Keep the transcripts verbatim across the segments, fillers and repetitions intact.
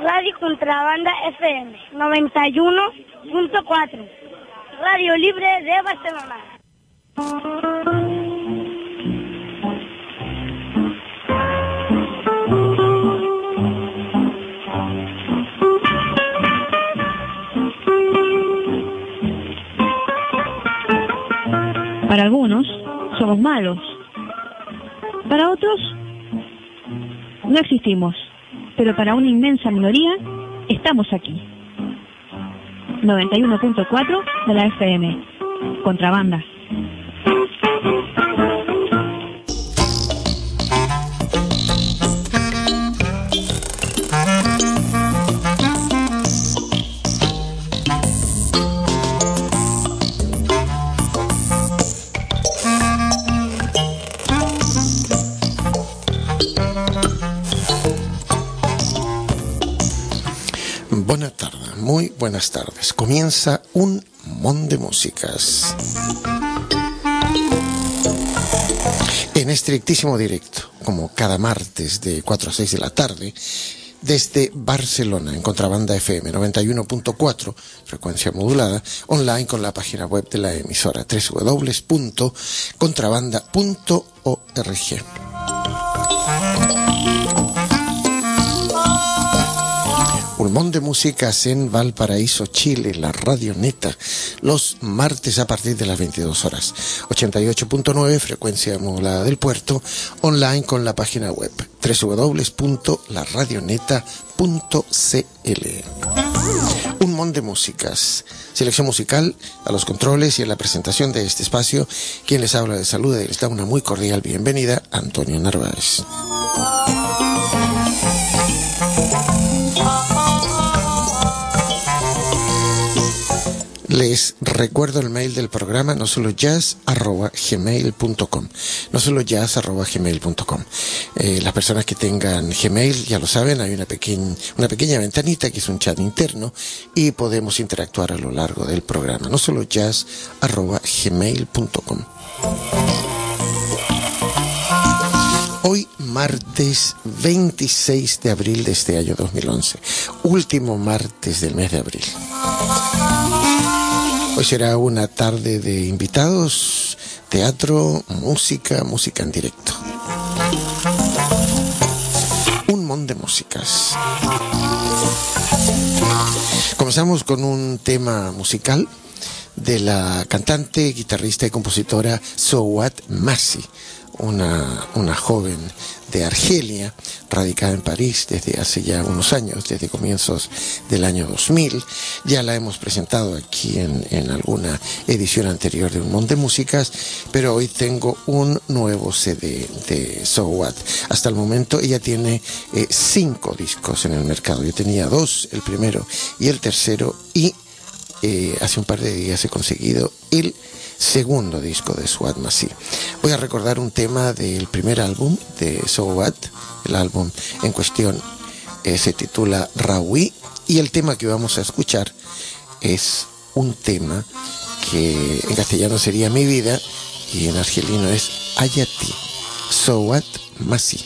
Radio Contrabanda F M noventa y uno punto cuatro, Radio Libre de Barcelona. Para algunos somos malos, para otros no existimos, pero para una inmensa minoría estamos aquí. noventa y uno punto cuatro de la F M, Contrabanda. Buenas tardes, muy buenas tardes. Comienza un mon de músicas. En estrictísimo directo, como cada martes de cuatro a seis de la tarde, desde Barcelona, en Contrabanda F M noventa y uno punto cuatro, frecuencia modulada, online con la página web de la emisora doble u doble u doble u punto contrabanda punto org. Un mon de músicas en Valparaíso, Chile, la Radio Neta, los martes a partir de las veintidós horas. ochenta y ocho punto nueve, frecuencia modulada del puerto, online con la página web doble u doble u doble u punto la radio neta punto c l. Un mon de músicas. Selección musical a los controles y en la presentación de este espacio. Quien les habla de salud y les da una muy cordial bienvenida, Antonio Narváez. Les recuerdo el mail del programa, no solo jazz arroba gmail punto com, no solo jazz arroba gmail punto com. Eh, las personas que tengan Gmail ya lo saben, hay una pequeña, una pequeña ventanita que es un chat interno y podemos interactuar a lo largo del programa, no solo jazz arroba gmail punto com. Hoy, martes veintiséis de abril de este año dos mil once, último martes del mes de abril. Hoy será una tarde de invitados, teatro, música, música en directo. Un mon de músicas. Comenzamos con un tema musical de la cantante, guitarrista y compositora Sowat Massi, una, una joven de Argelia, radicada en París desde hace ya unos años, desde comienzos del año dos mil. Ya la hemos presentado aquí en, en alguna edición anterior de Un Mon de Músicas, pero hoy tengo un nuevo C D de Sowat. Hasta el momento ella tiene eh, cinco discos en el mercado. Yo tenía dos, el primero y el tercero, y eh, hace un par de días he conseguido el segundo disco de Sowat Massi. Voy a recordar un tema del primer álbum de Sowat. El álbum en cuestión eh, se titula Rawi, y el tema que vamos a escuchar es un tema que en castellano sería Mi Vida y en argelino es Ayati. Sowat Massi.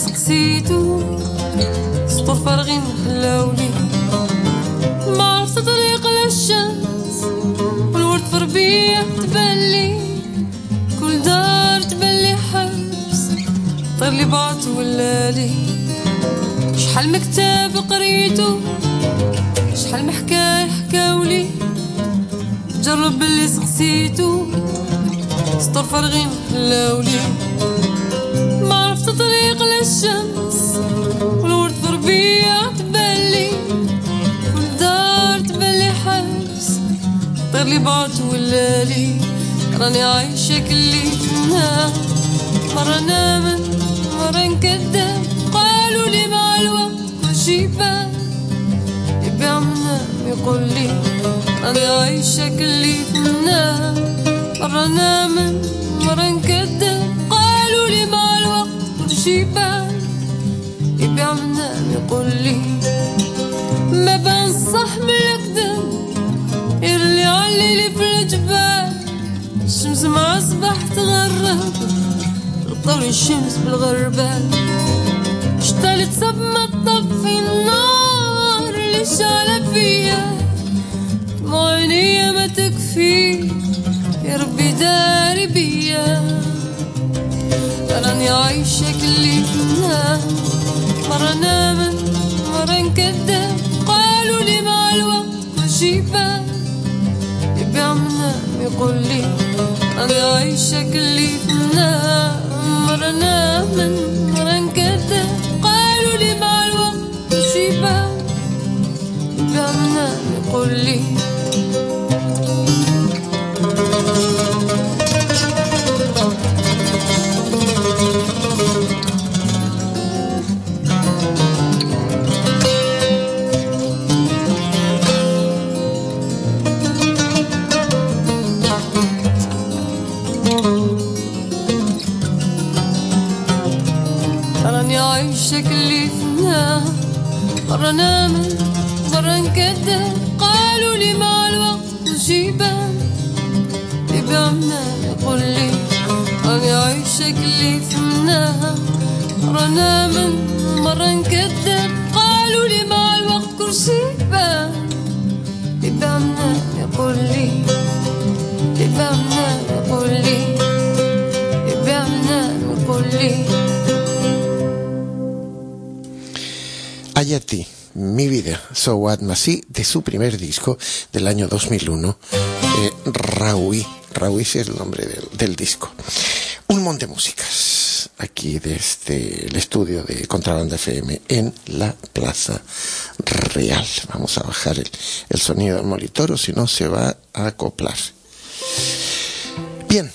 سقسيتو سطور فارغين حلاولي ما عرفت طريق للشمس والورد في ربيع تبلي كل دار تبلي حبس طير لي بعض ولالي شحال مكتاب قريتو شحال محكاي حكاولي جرب باللي سقسيتو سطور فارغين حلاولي ما عرفت طريق للشمس والورد في ربيع تبلي والدار تبلي حبس طير لي بعض ولالي راني عايشة كلي فنان مرة نامن مرة نكدب قالوا لي مع الوقت كل شي بان يبيع منام يقول لي راني عايشة كلي فنان مرة نامن مرة نكدب قالوا لي مع الوقت كل شي بان يبيع منام يقول لي ما بان صح من الكذب يرلي علي في الجبال الشمس مع صباح تغرب طول الشمس بالغربال اشتلت صب ما تطفي النار اللي شعلة فيا دموع عينيا ما تكفي يا ربي داري بيا راني عايشة كلي فنان مرة نامن مرة نكدب قالوا لي مع الوقت كل شي بان يبيع منام يقول لي راني عايشة كلي فنان مرة نامن مرة نكدب قالوا لي مع الوقت كل شي بان يبيع منام يقول لي راني عايشة كلي فنان مرة نامن مرة نكدب قالوا لي مع الوقت كل شي بان يبيع منام يقول لي راني عايشة كلي فنان مرة نامن مرة نكدب قالوا لي مع الوقت كل شي بان يبيع منام يقول لي يبيع منام يقول لي يبيع منام يقول لي Hayati, mi vida, So What Masi, de su primer disco del año dos mil uno, eh, Raui, Raui es el nombre del, del disco. Un montón de músicas aquí desde el estudio de Contrabanda F M en la Plaza Real. Vamos a bajar el, el sonido del monitor o si no se va a acoplar. Bien,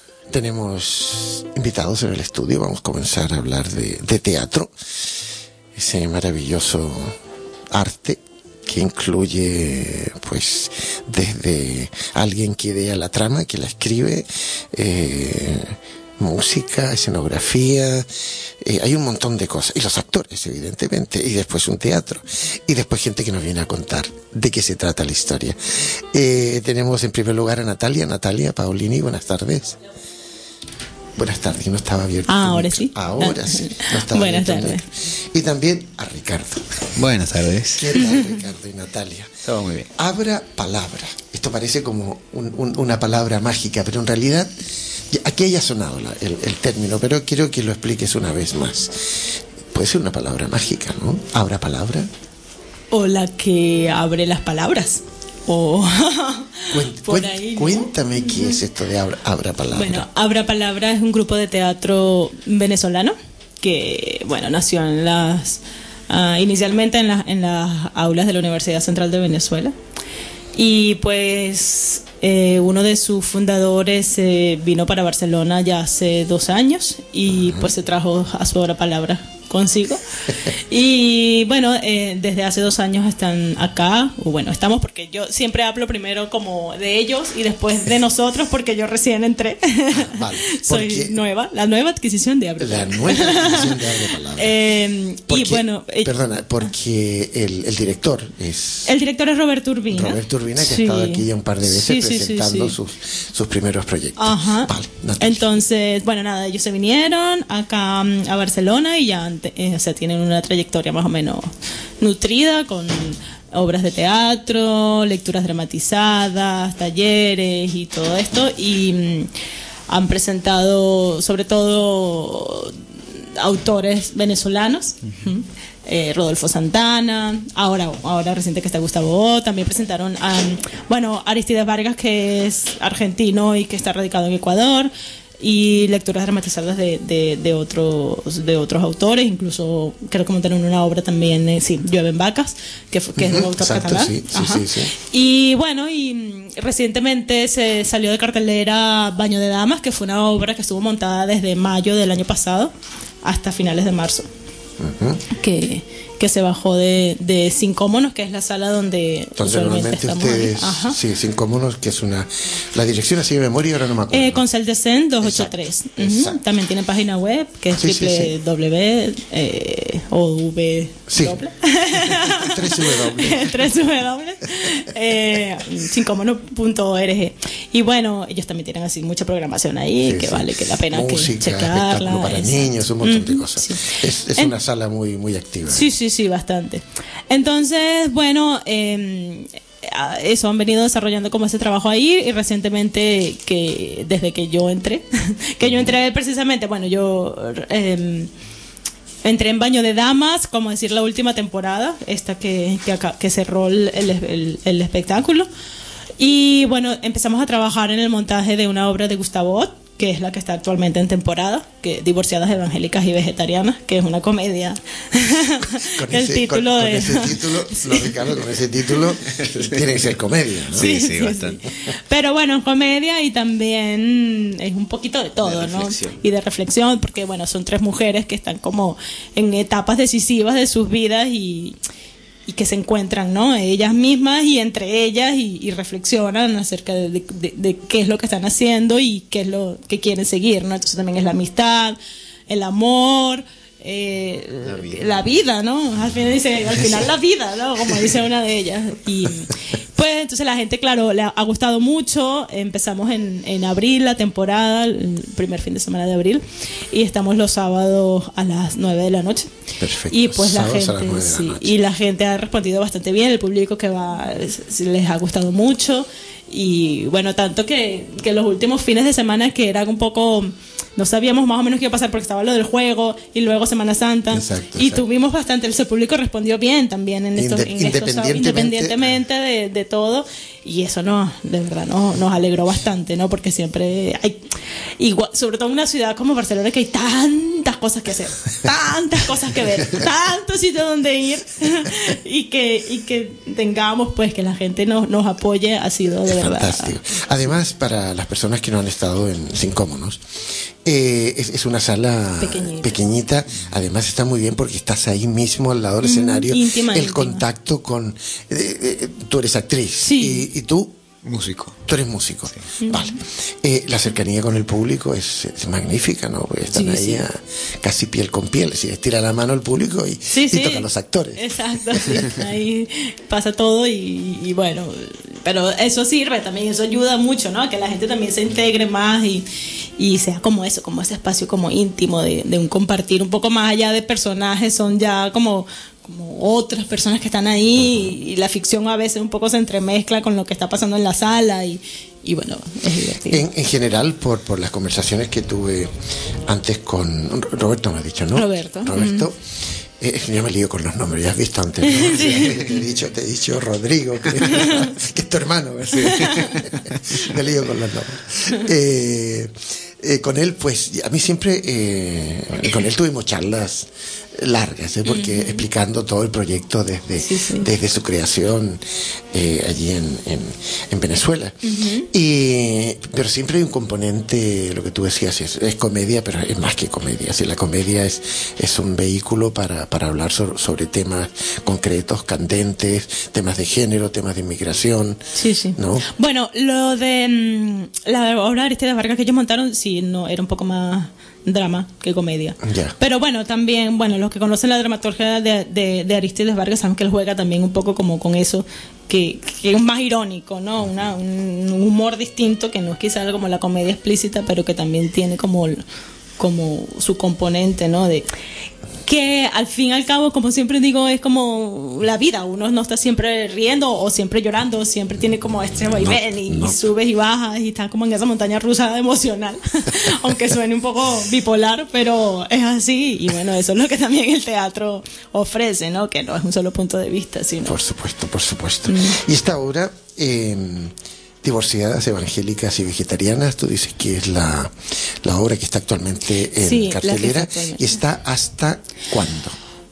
tenemos invitados en el estudio, vamos a comenzar a hablar de, de teatro. Ese maravilloso arte que incluye, pues, desde alguien que idea la trama, que la escribe, eh, música, escenografía, eh, hay un montón de cosas. Y los actores, evidentemente, y después un teatro. Y después gente que nos viene a contar de qué se trata la historia. Eh, tenemos en primer lugar a Natalia. Natalia Paolini, buenas tardes. Buenas tardes, no estaba abierto. Ah, ahora sí. Ahora sí. No estaba Buenas tardes. Y también a Ricardo. Buenas tardes. ¿Qué tal, Ricardo y Natalia? Todo muy bien. Abra palabra. Esto parece como un, un, una palabra mágica, pero en realidad, aquí haya sonado la, el, el término, pero quiero que lo expliques una vez más. Puede ser una palabra mágica, ¿no? Abra palabra. O la que abre las palabras. O Cuent, por cuent, ahí, ¿no? Cuéntame qué es esto de Abra, Abra Palabra. Bueno, Abra Palabra es un grupo de teatro venezolano que, bueno, nació en las uh, inicialmente en, la, en las aulas de la Universidad Central de Venezuela. Y pues eh, uno de sus fundadores eh, vino para Barcelona ya hace dos años y uh-huh. pues se trajo a su Abra Palabra consigo. Y bueno, eh, desde hace dos años están acá, o bueno, estamos porque yo siempre hablo primero como de ellos y después de nosotros porque yo recién entré. Ah, vale. Soy nueva, la nueva adquisición de Abra Palabra. La nueva adquisición de Abra Palabra. eh, porque, y bueno, eh, perdona, porque el, el director es... El director es Roberto Urbina. Roberto Urbina, que sí. ha estado aquí ya un par de veces sí, presentando sí, sí, sí. Sus, sus primeros proyectos. Ajá. Vale, entonces, bueno, nada, ellos se vinieron acá a Barcelona y ya bastante, eh, o sea, tienen una trayectoria más o menos nutrida con obras de teatro, lecturas dramatizadas, talleres y todo esto, y mm, han presentado sobre todo autores venezolanos, uh-huh. eh, Rodolfo Santana, ahora ahora reciente que está Gustavo O, también presentaron a, bueno, Aristides Vargas, que es argentino y que está radicado en Ecuador, y lecturas dramatizadas de, de, de otros de otros autores, incluso creo que montaron una obra también, eh, sí, Llueven Vacas, que, fue, que uh-huh, es de un autor exacto, catalán. Sí, sí, sí, sí. Y bueno, y recientemente se salió de cartelera Baño de Damas, que fue una obra que estuvo montada desde mayo del año pasado hasta finales de marzo, uh-huh. que que se bajó de, de Cinco Monos, que es la sala donde Entonces, usualmente estamos ustedes, ahí. sí, Cinco Monos, que es una, la dirección así de memoria, ahora no me acuerdo. Eh, Concel de Sen doscientos ochenta y tres. Uh-huh. También tiene página web, que es sí, triple w eh, o v sí. doble. tres w tres w eh, cinco monos punto org. Y bueno, ellos también tienen así mucha programación ahí, sí, que sí. vale que la pena música, que checarla. Espectáculo para es, niños, un montón uh-huh, de cosas. Sí. Es, es en, una sala muy, muy activa. Sí, sí, sí, bastante. Entonces, bueno, eh, eso, han venido desarrollando como ese trabajo ahí, y recientemente, que desde que yo entré, que yo entré precisamente, bueno, yo eh, entré en Baño de Damas, como decir, la última temporada, esta que, que, acá, que cerró el, el, el espectáculo, y bueno, empezamos a trabajar en el montaje de una obra de Gustavo Ott, que es la que está actualmente en temporada, que Divorciadas Evangélicas y Vegetarianas, que es una comedia. Con el ese, título con, de... con ese título, no, Ricardo, con ese título tiene que ser comedia, ¿no? Sí, sí, sí, bastante. Sí. Pero bueno, comedia, y también es un poquito de todo, de ¿no? Y de reflexión, porque bueno, son tres mujeres que están como en etapas decisivas de sus vidas, y y que se encuentran, ¿no?, ellas mismas y entre ellas, y, y reflexionan acerca de, de, de, de qué es lo que están haciendo y qué es lo que quieren seguir, ¿no? Entonces también es la amistad, el amor, eh, la, vida. la vida, ¿no? Al final dice, al final la vida, ¿no? Como dice una de ellas. Y pues entonces la gente, claro, le ha gustado mucho. Empezamos en, en abril la temporada, el primer fin de semana de abril, y estamos los sábados a las nueve de la noche. Perfecto. Y pues la Sábados gente, sí, y la gente ha respondido bastante bien, el público que va les, les ha gustado mucho. Y bueno, tanto que, que los últimos fines de semana, que eran un poco, no sabíamos más o menos qué iba a pasar, porque estaba lo del juego y luego Semana Santa, exacto, y exacto. tuvimos bastante, el público respondió bien también en estos, Inde- en estos independientemente, independientemente de, de todo, y eso no, de verdad no, nos alegró bastante, ¿no? Porque siempre hay, igual, sobre todo en una ciudad como Barcelona, que hay tantas cosas que hacer, tantas cosas que ver, tantos sitios donde ir, y que y que tengamos, pues, que la gente nos, nos apoye, ha sido de verdad fantástico. Además, para las personas que no han estado en Cinco Monos, eh, es, es una sala pequeñita. pequeñita. Además está muy bien porque estás ahí mismo al lado del mm, escenario. Íntima, el íntima. contacto con... Eh, eh, tú eres actriz. Sí. ¿Y, y tú? Músico. Tú eres músico. Sí. Vale. Eh, la cercanía con el público es, es magnífica, ¿no? Porque están sí, ahí sí. A, casi piel con piel. Si estira la mano al público y, sí, y sí. toca a los actores. Exacto, sí. Ahí pasa todo, y, y bueno, pero eso sirve también, eso ayuda mucho, ¿no? A que la gente también se integre más, y, y sea como eso, como ese espacio como íntimo de, de un compartir un poco más allá de personajes, son ya como... como otras personas que están ahí, y, y la ficción a veces un poco se entremezcla con lo que está pasando en la sala, y, y bueno, es divertido. En, en general, por, por las conversaciones que tuve antes con Roberto, me has dicho, ¿no? Roberto. Roberto. Mm. Eh, yo me lío con los nombres, ya has visto antes, ¿no? Sí. Te he dicho, te he dicho Rodrigo, que, que es tu hermano, ¿sí? Me lío con los nombres. Eh, eh, con él, pues, a mí siempre, eh, con él tuvimos charlas largas, ¿eh? Porque uh-huh. explicando todo el proyecto desde, sí, sí. desde su creación eh, allí en, en, en Venezuela. Uh-huh. Y, pero siempre hay un componente, lo que tú decías, es, es comedia, pero es más que comedia. Si la comedia es, es un vehículo para, para hablar sobre, sobre temas concretos, candentes, temas de género, temas de inmigración. Sí, sí. ¿No? Bueno, lo de mmm, la obra de Aristides Vargas que ellos montaron, sí, no, era un poco más drama que comedia. Yeah. Pero bueno, también, bueno, los que conocen la dramaturgia de, de, de Aristides Vargas saben que él juega también un poco como con eso, que, que es más irónico, ¿no? Una, un humor distinto, que no es quizás como la comedia explícita, pero que también tiene como como su componente, ¿no? De que al fin y al cabo, como siempre digo, es como la vida. Uno no está siempre riendo o siempre llorando, siempre tiene como este vaivén no, y, no. y subes y bajas y está como en esa montaña rusa emocional, aunque suene un poco bipolar, pero es así. Y bueno, eso es lo que también el teatro ofrece, ¿no? Que no es un solo punto de vista, sino... Por supuesto, por supuesto. Mm. Y esta obra... Eh, Divorciadas, evangélicas y vegetarianas, tú dices que es la, la obra que está actualmente en sí, cartelera. Actualmente. ¿Y está hasta cuándo?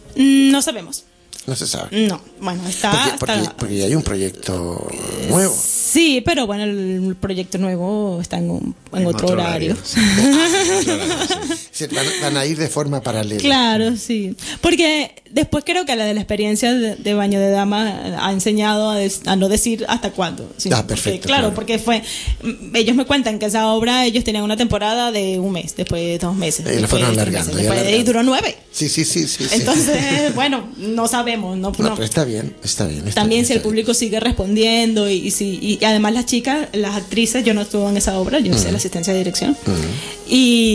No sabemos. No se sabe. No, bueno, está... Porque, porque, está... porque hay un proyecto nuevo. Sí, pero bueno, el proyecto nuevo está en, un, en, en otro, otro horario. horario. Sí. van, van a ir de forma paralela. Claro, sí. Porque después creo que la de la experiencia de, de Baño de Dama ha enseñado a, des, a no decir hasta cuándo. Sino ah, perfecto. Porque, claro, claro, porque fue... Ellos me cuentan que esa obra, ellos tenían una temporada de un mes, después de dos meses. Y la fueron alargando. Meses, después de ahí duró nueve. Sí, sí, sí. sí Entonces, sí. bueno, no sabemos. No, no, no. Pero está bien, está bien. Está También bien, si está el público bien. sigue respondiendo y, y, si, y además las chicas, las actrices, yo no estuve en esa obra, yo hice uh-huh. la asistencia de dirección. Uh-huh.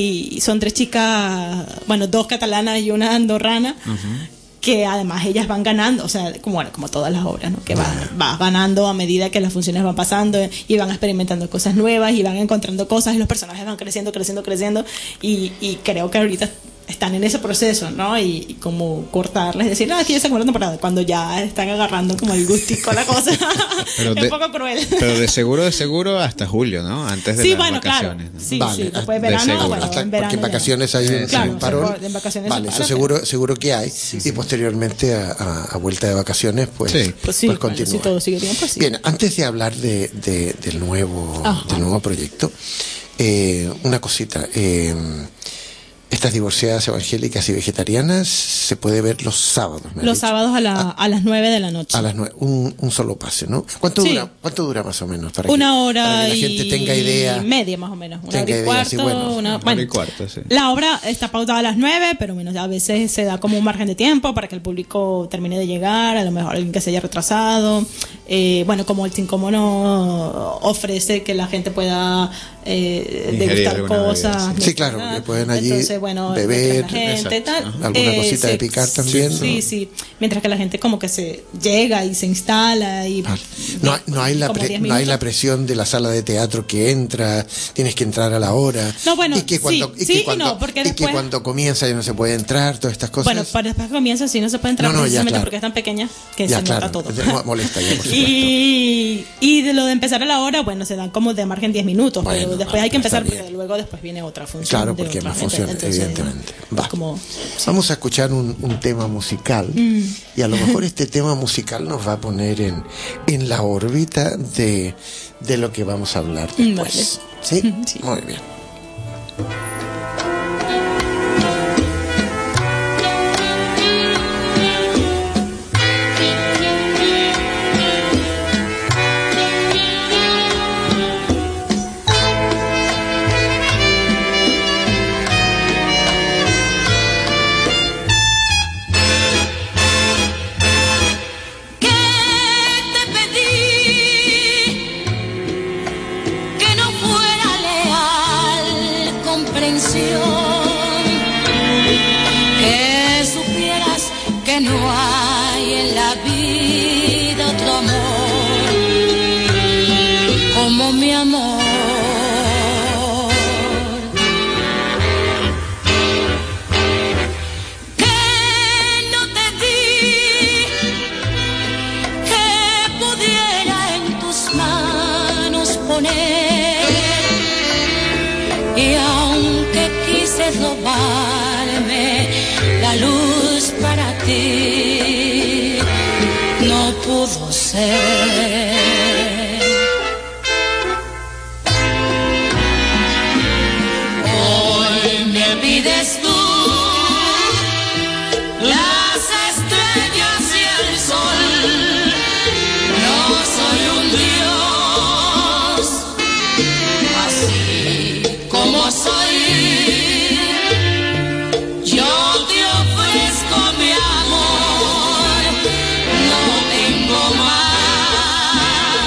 Y son tres chicas, bueno, dos catalanas y una andorrana. Uh-huh. Que además ellas van ganando, o sea, como, bueno, como todas las obras, ¿no? Que vas va ganando a medida que las funciones van pasando y van experimentando cosas nuevas y van encontrando cosas y los personajes van creciendo, creciendo, creciendo y, y creo que ahorita están en ese proceso, ¿no? Y, y como cortarles, decir, no, aquí ya se segunda temporada, cuando ya están agarrando como el gustico a la cosa. Pero es de, un poco cruel. Pero de seguro, de seguro hasta julio, ¿no? Antes de sí, las bueno, vacaciones. Claro. ¿no? Sí, vale, sí, después de de verano, bueno, hasta, en verano porque en vacaciones ya. hay un, claro, un parón. En vacaciones vale, eso para, seguro, pero... seguro que hay. Sí, y sí. posteriormente a, a, a vuelta de vacaciones, pues, sí. Pues, sí, pues bueno, continúa. si todo sigue bien, pues sí. Bien, antes de hablar de, de, del, nuevo, del nuevo proyecto, eh, una cosita. Eh, Estas divorciadas evangélicas y vegetarianas se puede ver los sábados. Los dicho. sábados a, la, a, a las nueve de la noche. A las nueve, un, un solo pase, ¿no? ¿Cuánto sí. dura? ¿Cuánto dura más o menos? Para una que, hora para que la y gente tenga idea. Media más o menos. Una tenga hora y idea, cuarto. Sí, bueno. Una, una bueno, hora y cuarto, sí. La obra está pautada a las nueve, pero menos, a veces se da como un margen de tiempo para que el público termine de llegar, a lo mejor alguien que se haya retrasado. Eh, bueno, como el Cinco Mono ofrece que la gente pueda eh, degustar cosas. Bebida, sí. sí, claro, que pueden allí Entonces, bueno, beber, la gente, tal, alguna eh, cosita se, de picar también. Sí, ¿no? sí. Mientras que la gente como que se llega y se instala y vale. no, no, hay la pre, no hay la presión de la sala de teatro que entra, tienes que entrar a la hora. No, bueno, y que cuando, sí, y que sí cuando, y no, porque y después... que cuando comienza ya no se puede entrar, todas estas cosas. Bueno, para después que comienza sí no se puede entrar no, no, precisamente claro. porque es tan pequeña que ya, se claro. nota todo. Entonces, molesta ya, por supuesto. y, y de lo de empezar a la hora, bueno, se dan como de margen diez minutos, bueno, pero después ah, hay que empezar porque bien. Luego después viene otra función. Claro, porque más función, evidentemente. Va. Como, sí. Vamos a escuchar un, un tema musical mm. y a lo mejor este tema musical nos va a poner en, en la órbita de, de lo que vamos a hablar después. Vale. ¿Sí? sí. Muy bien. Que supieras que no hay en la vida otro amor como mi amor. Que no te di, que pudiera en tus manos poner. Y aunque quise robarme la luz para ti, no pudo ser. Hoy me pides tú las estrellas y el sol. No soy un dios, así como soy, yo te ofrezco mi amor, no tengo más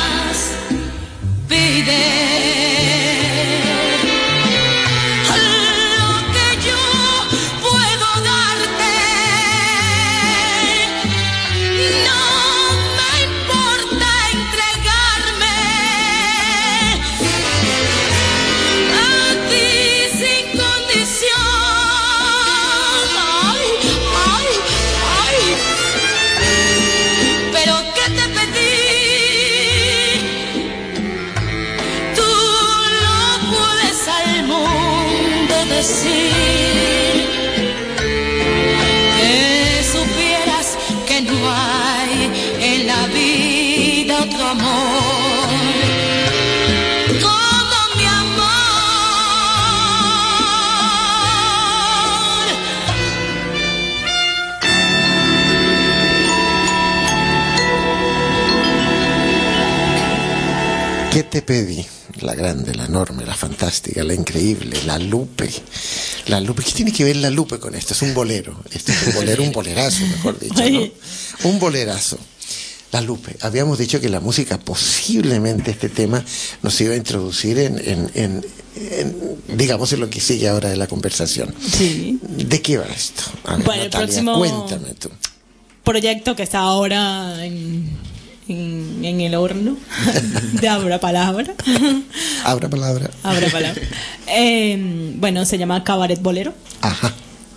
¿Qué te pedí? La grande, la enorme, la fantástica, la increíble, la Lupe. La Lupe, ¿qué tiene que ver la Lupe con esto? Es un bolero. Esto es un bolero, un bolerazo, mejor dicho, ¿no? Un bolerazo. La Lupe. Habíamos dicho que la música, posiblemente este tema, nos iba a introducir en, en, en, en digamos, en lo que sigue ahora de la conversación. Sí. ¿De qué va esto? A ver, Bueno, Natalia, el próximo cuéntame tú. proyecto que está ahora en, en, en el horno de Abra Palabra. Abra palabra. Abra Palabra. Eh, bueno, se llama Cabaret Bolero. Ajá.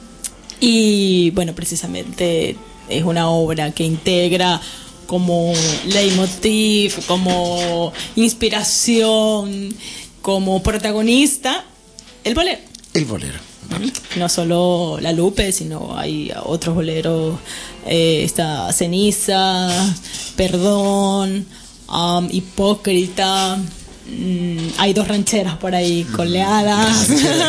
Y bueno, precisamente es una obra que integra como leitmotiv, como inspiración, como protagonista, el bolero. El bolero. Vale. No solo la Lupe, sino hay otros boleros, eh, está Ceniza, Perdón, um, Hipócrita, mm, hay dos rancheras por ahí coleadas,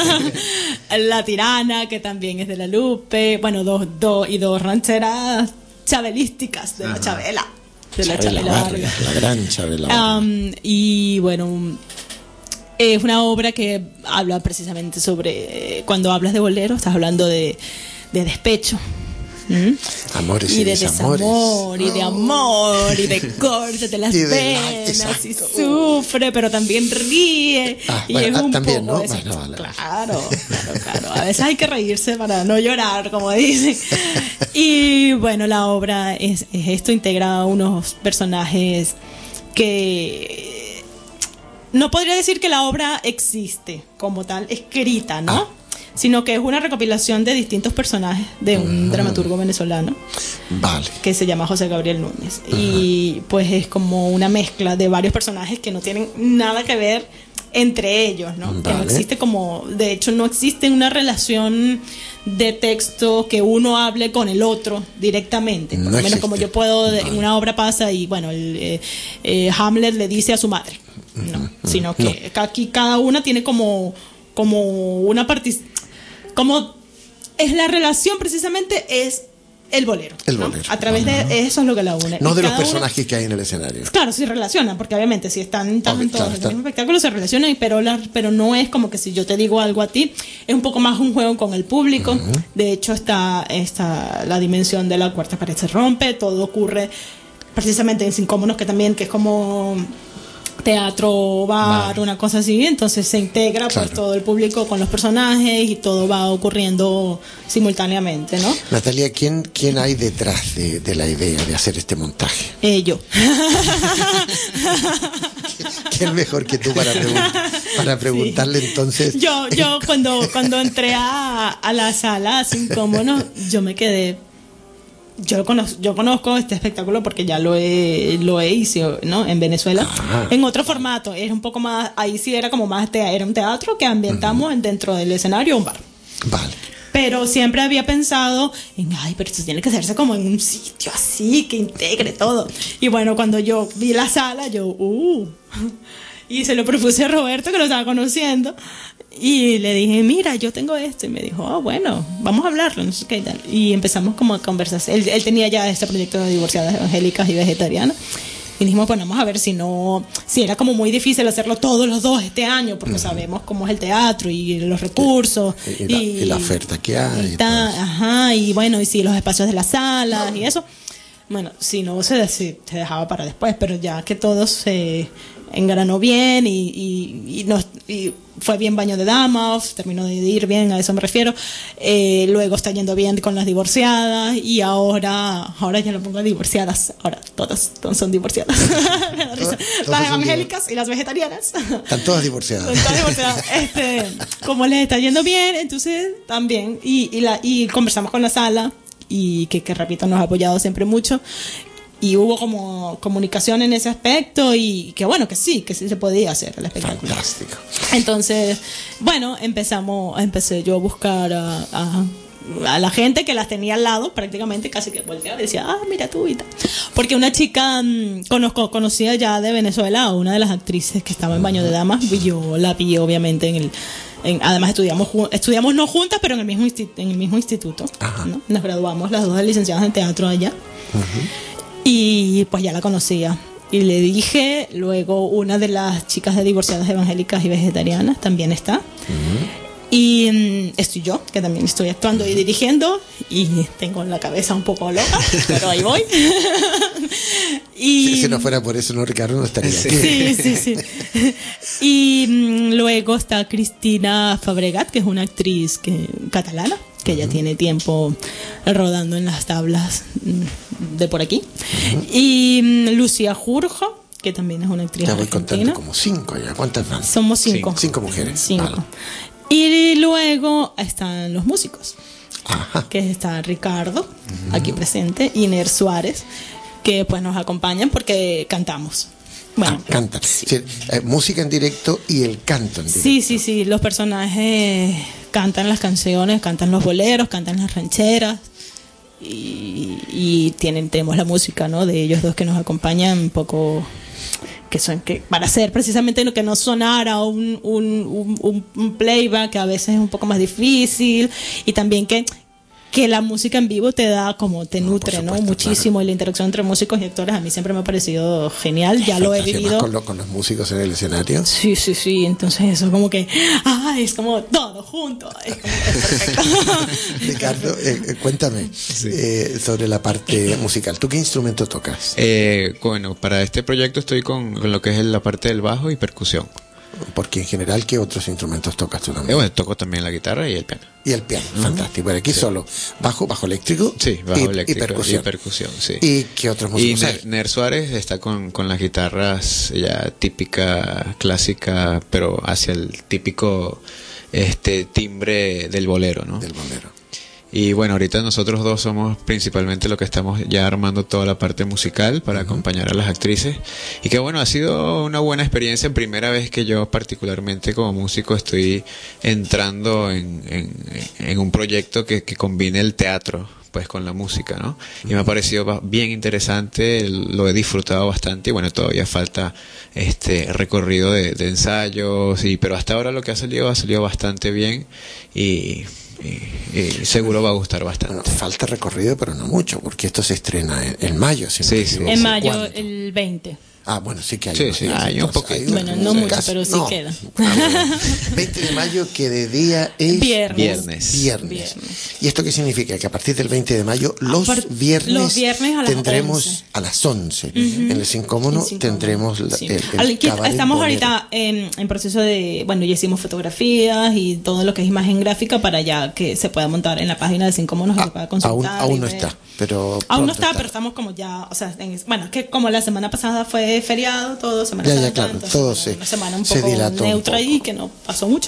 La Tirana, que también es de la Lupe, bueno, dos, dos y dos rancheras chabelísticas de la Chabela, de la Chabela Chabela Vargas, Vargas. la gran Chabela Vargas. Um, y bueno, es una obra que habla precisamente sobre, cuando hablas de bolero, estás hablando de, de despecho. ¿Mm? Amores y, y de desamores. desamor, y de amor, y de córtate las Y de la- venas, exacto. y sufre, pero también ríe. Ah, y bueno, es ah, un también, poco ¿no? eso. Bueno, vale. Claro, claro, claro. A veces hay que reírse para no llorar, como dicen. Y bueno, la obra es, es esto, integra unos personajes que no podría decir que la obra existe como tal, escrita, ¿no? Ah. Sino que es una recopilación de distintos personajes de un Mm. dramaturgo venezolano Vale. que se llama José Gabriel Núñez. Y pues es como una mezcla de varios personajes que no tienen nada que ver entre ellos, ¿no? Que no Vale. existe como, de hecho no existe una relación de texto que uno hable con el otro directamente. Por No lo menos existe. como yo puedo, de- Vale. en una obra pasa y bueno, el, eh, eh, Hamlet le dice a su madre, no, sino que aquí cada una tiene como, como una participación, como es la relación precisamente es el bolero. El ¿no? bolero. A través Ajá. de eso es lo que la une. No Y de los cada uno- personajes que hay en el escenario. Claro, sí relacionan, porque obviamente si están, están Obvio, todos claro, en el está. mismo espectáculo se relacionan, pero, la, pero no es como que si yo te digo algo a ti, es un poco más un juego con el público. De hecho está, está la dimensión de la cuarta pared se rompe, todo ocurre precisamente en Sincómonos, que también, que es como teatro, bar, Vale. una cosa así, entonces se integra Claro. pues todo el público con los personajes y todo va ocurriendo simultáneamente, ¿no? Natalia, ¿quién, quién hay detrás de, de la idea de hacer este montaje? Eh, yo. ¿Quién mejor que tú para, pregun- para preguntarle entonces? Yo, yo cuando, cuando entré a, a la sala sin cómonos, yo me quedé. Yo conozco, yo conozco este espectáculo porque ya lo he, lo he hizo, ¿no? En Venezuela. Ah. En otro formato. Es un poco más, ahí sí era como más, te- era un teatro que ambientamos en- dentro del escenario, un bar. Vale. Pero siempre había pensado en, ay, pero esto tiene que hacerse como en un sitio así, que integre todo. Y bueno, cuando yo vi la sala, yo, uh. Y se lo propuse a Roberto, que lo estaba conociendo. Y le dije, mira, yo tengo esto. Y me dijo, oh, bueno, vamos a hablarlo, no sé qué y tal. Y empezamos como a conversar. Él, él tenía ya este proyecto de divorciadas evangélicas y vegetarianas. Y dijimos, bueno, vamos a ver si no, si era como muy difícil hacerlo todos los dos este año, porque sabemos cómo es el teatro y los recursos. Y la- y la oferta que hay y y ta- todo eso. ajá, y bueno, y si los espacios de las salas y eso. Bueno, si no, se, se, se dejaba para después, pero ya que todo se engranó bien y, y, y, nos, y fue bien Baño de Damas, terminó de ir bien, a eso me refiero. Eh, luego está yendo bien con las divorciadas y ahora ahora ya lo pongo divorciadas. Ahora todas, todas son divorciadas. Me da risa. Todas- todas Las son evangélicas y las vegetarianas. Están todas divorciadas. Son todas divorciadas. Este, como les está yendo bien, entonces también. Y, y, la, y conversamos con la sala y que, que repito, nos ha apoyado siempre mucho. Y hubo como comunicación en ese aspecto y que bueno, que sí, que sí se podía hacer el espectáculo. Fantástico. Entonces, bueno, empezamos, empecé yo a buscar a, a, a la gente que las tenía al lado, prácticamente casi que volteaba y decía, ah, mira tú y tal. Porque una chica mmm, conozco, conocía ya de Venezuela, una de las actrices que estaba en Baño de Damas, y yo la vi obviamente en el... En, además estudiamos ju- estudiamos no juntas, pero en el mismo, insti- en el mismo instituto, ¿no? Nos graduamos las dos de licenciadas en teatro allá. Y pues ya la conocía. y le dije. Luego una de las chicas de Divorciadas Evangélicas y Vegetarianas también está. Uh-huh. Y um, estoy yo, que también estoy actuando y dirigiendo, y tengo la cabeza un poco loca, pero ahí voy. y, si, si no fuera por eso, no, Ricardo no estaría aquí. Sí, sí, sí. Y um, luego está Cristina Fabregat, que es una actriz que, catalana, que uh-huh. ya tiene tiempo rodando en las tablas de por aquí. Uh-huh. Y um, Lucía Jurjo, que también es una actriz ya voy argentina. contando como cinco ya. ¿Cuántas van? Somos cinco. Cinco, cinco mujeres. Cinco. Vale. Y luego están los músicos. Ajá. Que está Ricardo, uh-huh. aquí presente, y Ner Suárez, que pues nos acompañan porque cantamos. Bueno, ah, cantan. Sí. Sí, eh, música en directo y el canto en directo. Sí, sí, sí. Los personajes cantan las canciones, cantan los boleros, cantan las rancheras. Y, y tienen, tenemos la música, ¿no? De ellos dos que nos acompañan un poco, que son que para hacer precisamente que no sonara un, un, un, un playback, que a veces es un poco más difícil, y también que que la música en vivo te da como te nutre, no, supuesto, ¿no? Muchísimo, claro. Y la interacción entre músicos y actores a mí siempre me ha parecido genial, ya lo he vivido con, lo, con los músicos en el escenario. Sí, sí, sí, entonces eso como que ah, es como todo junto, es como, es perfecto. Ricardo, eh, cuéntame sí. eh, sobre la parte musical. ¿Tú qué instrumento tocas? Eh, bueno, para este proyecto estoy con, con lo que es la parte del bajo y percusión. Porque en general, ¿qué otros instrumentos tocas tú también? Eh, bueno, toco también la guitarra y el piano. Y el piano, uh-huh. fantástico. Bueno, aquí sí. Solo bajo, bajo eléctrico, sí, bajo y, eléctrico y percusión. Y percusión, sí. ¿Y qué otros músicos? Y Ner, Ner Suárez está con, con las guitarras ya típica, clásica, pero hacia el típico este timbre del bolero, ¿no? Del bolero. Y bueno, ahorita nosotros dos somos principalmente lo que estamos ya armando toda la parte musical para uh-huh. acompañar a las actrices. Y que bueno, ha sido una buena experiencia. Primera vez que yo particularmente como músico estoy entrando en, en, en un proyecto que, que combine el teatro pues con la música, ¿no? Y me ha parecido bien interesante, lo he disfrutado bastante y bueno, todavía falta este recorrido de, de ensayos, y pero hasta ahora lo que ha salido ha salido bastante bien y... Y, y seguro va a gustar bastante. Bueno, falta recorrido, pero no mucho, porque esto se estrena en, en mayo. Si sí, no sí. En mayo, ¿cuándo? El veinte. Ah, bueno, sí que hay. Sí, unos sí, días, hay un poquito. hay bueno, un, no un mucho, caso, pero sí no. queda. Ah, bueno. veinte de mayo, que de día es viernes. Viernes. Viernes. Viernes. ¿Y esto qué significa? Que a partir del veinte de mayo, los Apart- viernes, los viernes a las tendremos once. a las once. Uh-huh. En el Sincómono tendremos la, sí. el, el Al, cabaret estamos bolero. ahorita en, en proceso de, bueno, ya hicimos fotografías y todo lo que es imagen gráfica para ya que se pueda montar en la página de Sincómonos y Ah, se pueda consultar. aún aún no ver. está, pero Aún no está, estará. pero estamos como ya, o sea, en, bueno, que como la semana pasada fue feriado, todo semana Ya, ya, Santa, claro, entonces, todo bueno, se- una semana un se poco dilató un neutra poco. y que no pasó mucho.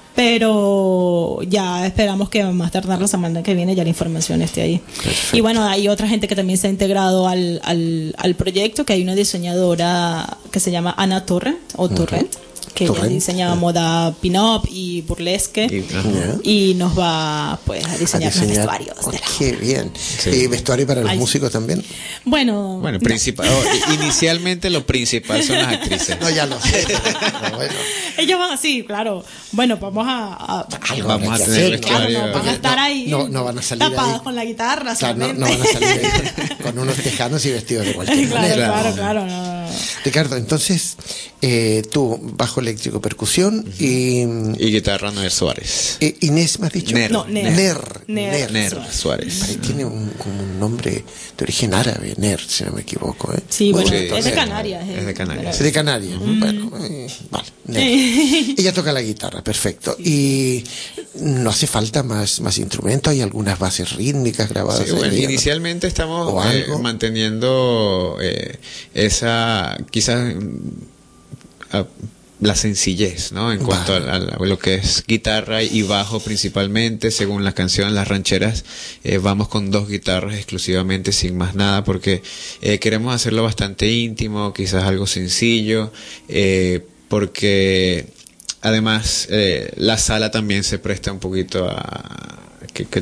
Pero ya esperamos que más tardar la semana que viene ya la información esté ahí. Perfecto. Y bueno, hay otra gente que también se ha integrado al, al, al proyecto, que hay una diseñadora que se llama Ana Torrent, o Torrent, que ella Torrent, diseña sí. moda pin-up y burlesque, Y- ajá. Ya. y nos va pues a A diseñar, los diseñar. vestuarios. Oh, de la- qué bien. Sí. ¿Y vestuario para los Ay, sí. músicos también? Bueno, Bueno, no. principal, oh, inicialmente lo principal son las actrices. No, ya lo sé. Pero bueno, Ellos van así, claro. Bueno, vamos a, a- algo Vamos habrá a que tener hacer, claro, vestuario. no van a Porque estar no- ahí No, no van a salir tapadas ahí. con la guitarra, Claro, no, solamente. no van a salir ahí con, con unos tejanos y vestidos de cualquier claro, manera. claro, claro, no. Ricardo, entonces, eh, tú, bajo eléctrico, percusión y... Y guitarra Ner Suárez. eh, Inés, ¿me has dicho? Ner. No, Ner. Ner. Ner. Ner. Ner Suárez. Suárez. Ahí tiene un, como un nombre de origen árabe, Ner, si no me equivoco. ¿eh? Sí, bueno, Sí, es de sí. Canarias. Es de Canarias. Es de Canarias. Bueno, eh, vale, Ner. Ella toca la guitarra, perfecto. Y no hace falta más, más instrumentos, hay algunas bases rítmicas grabadas. Sí, bueno, ahí, ¿no? inicialmente ¿O estamos eh, algo? manteniendo eh, esa, quizás, mm, a- la sencillez, ¿no? En cuanto a, Vale. a- a lo que es guitarra y bajo principalmente, según las canciones, las rancheras, eh, vamos con dos guitarras exclusivamente, sin más nada, porque eh, queremos hacerlo bastante íntimo, quizás algo sencillo, eh, porque además eh, la sala también se presta un poquito a que, que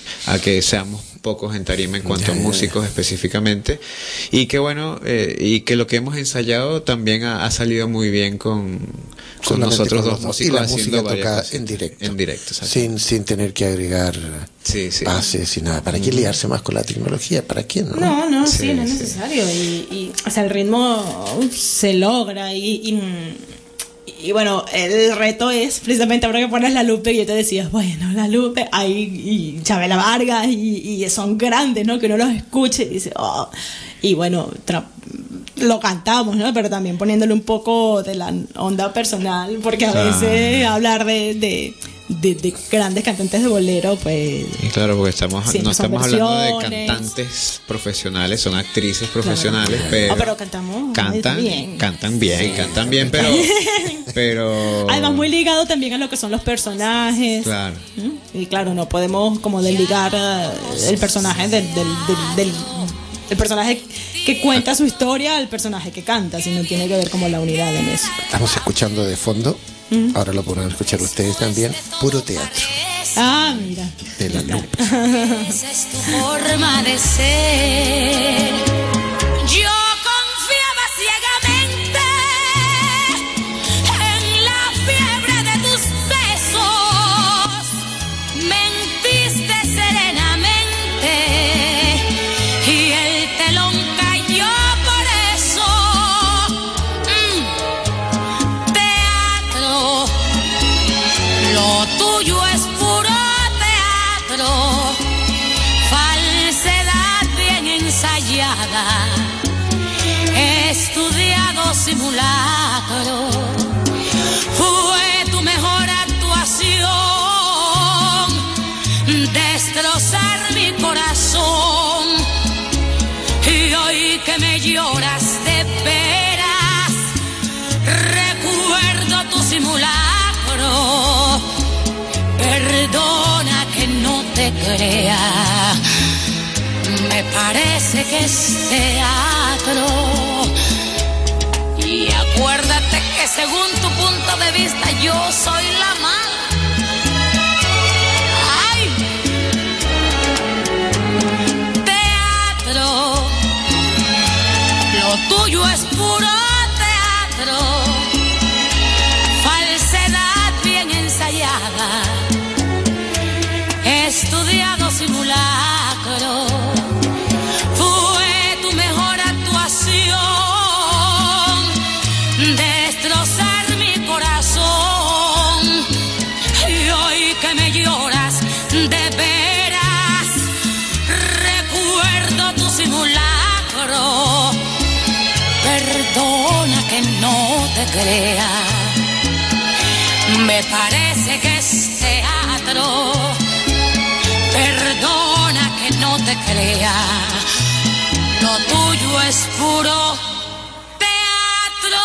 a que seamos pocos en tarima en cuanto a músicos específicamente, y que bueno, eh, y que lo que hemos ensayado también ha, ha salido muy bien con, con nosotros con dos los músicos, y la haciendo música tocada cosas. en directo, en directo sin sin tener que agregar sí, sí. bases y nada. ¿Para qué liarse más con la tecnología? ¿Para qué no? No, no, sí, Sí, no es sí. necesario. Y, y, o sea, el ritmo se logra y, y, y bueno, el reto es precisamente ahora que pones la Lupe, que yo te decía, bueno, la Lupe, ahí y Chabela Vargas y, y son grandes, ¿no? Que uno los escuche y dice, oh. Y bueno, tra- lo cantamos, ¿no? Pero también poniéndole un poco de la onda personal, porque a Claro. veces hablar de, de, de, de grandes cantantes de bolero, pues... Y claro, porque estamos Siempre no son estamos hablando de versiones. cantantes profesionales, son actrices profesionales, pero, Ah, pero cantamos cantan bien. cantan bien, Sí. cantan bien, pero pero Además muy ligado también a lo que son los personajes. claro. ¿Mm? Y claro, no podemos como desligar eh, el personaje del, del, del, del- el personaje que cuenta su historia al personaje que canta, sino tiene que ver como la unidad en eso. Estamos escuchando de fondo, ahora lo podrán escuchar ustedes también, Puro Teatro, Ah, mira. de la Lupe. Esa es tu forma de ser. Yo confiaba ciegamente en la fiebre de tus besos. Mentiste serenamente y el telón cayó por eso. Mm. Teatro, lo tuyo es puro teatro, falsedad bien ensayada, estudiado simulacro. Fue tu mejor actuación, destrozar mi corazón. Y hoy que me lloras de veras, recuerdo tu simulacro. Perdona que no te crea, me parece que es teatro. Y acuérdate que según tu punto de vista yo soy la mala. ¡Ay! Teatro, lo tuyo es puro teatro, falsedad bien ensayada, estudiado simulacro. Fue tu mejor actuación, destrozar mi corazón. Y hoy que me lloras de veras, recuerdo tu simulacro. Perdona que no te crea, me parece que es teatro. Perdona que no te crea, lo tuyo es puro teatro.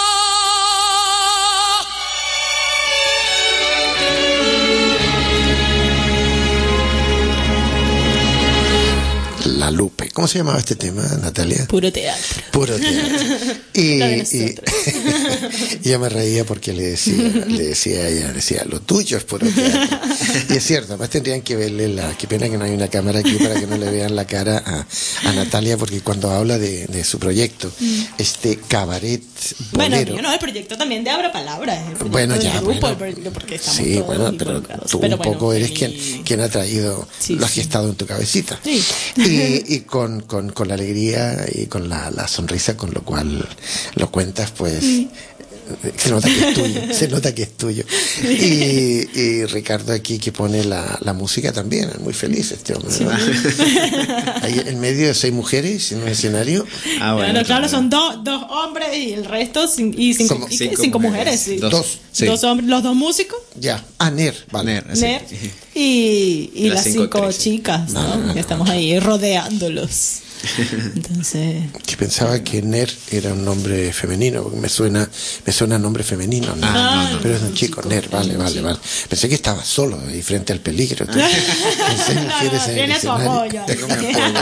La Lupe. ¿Cómo se llamaba este tema, Natalia? Puro teatro. Puro teatro. Y, Lo de y, nosotros. y yo me reía porque le decía, le decía a ella, decía, lo tuyo es puro teatro. Y es cierto, además tendrían que verle la, qué pena que no hay una cámara aquí para que no le vean la cara a, a Natalia, porque cuando habla de, de su proyecto, este cabaret Bueno, bolero. mío no, el proyecto también de Abra Palabra. El proyecto Bueno, del ya, grupo, bueno. el proyecto, porque estamos Sí, todos bueno, pero involucrados. tú Pero un bueno, poco eres y- quien, quien ha traído Sí, lo sí. gestado en tu cabecita. Sí. Y, y con, con, con la alegría y con la, la sonrisa con lo cual lo cuentas, pues se nota que es tuyo, se nota que es tuyo. Y, y Ricardo aquí que pone la, la música también, es muy feliz este hombre, ¿verdad? Ahí en medio de seis mujeres en un escenario. Ah, bueno, Bueno, claro, claro. son dos, dos hombres y el resto cin- y cinco, Como y qué, cinco cinco mujeres. mujeres. sí. Dos. Dos. Sí. Dos hombres, los dos músicos, Ya, ah, Ner, vale. Ner, sí. Ner, y, y Las las cinco cinco, actrices. chicas, ¿no? No, no, no. Que estamos ahí rodeándolos. Entonces, Que pensaba que Ner era un nombre femenino, porque me suena, me suena nombre femenino, ¿no? Ah, no, no. Pero es un chico, Ner, vale, vale, vale. Pensé que estaba solo ahí frente al peligro. Tú- Pensé en mujeres en el tiene su escenario. apoyo. Tengo mi apoyo.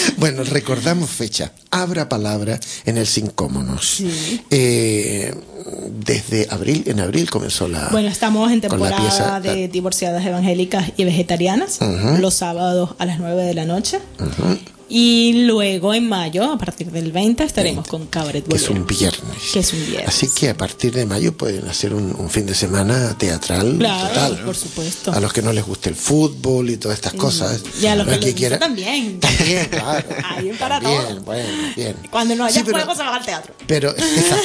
Bueno, recordamos fecha. Abra palabra en el Sin Cómonos. Sí. Eh, desde abril, en abril comenzó la... Bueno, estamos en con la temporada pieza, de la- divorciadas evangélicas y vegetarianas, Ujú. los sábados a las nueve de la noche. Ujú. Y luego en mayo, a partir del veinte, estaremos con Cabaret que es Bolero. un viernes. Que es un viernes. Así que a partir de mayo pueden hacer un, un fin de semana teatral Claro, total. por supuesto. A los que no les guste el fútbol y todas estas cosas. Y a los que el les gusta quiera- también. También, claro. Hay un para Bien, todo. bueno, bien. Cuando no haya Sí, pero- juego se va al teatro. Pero,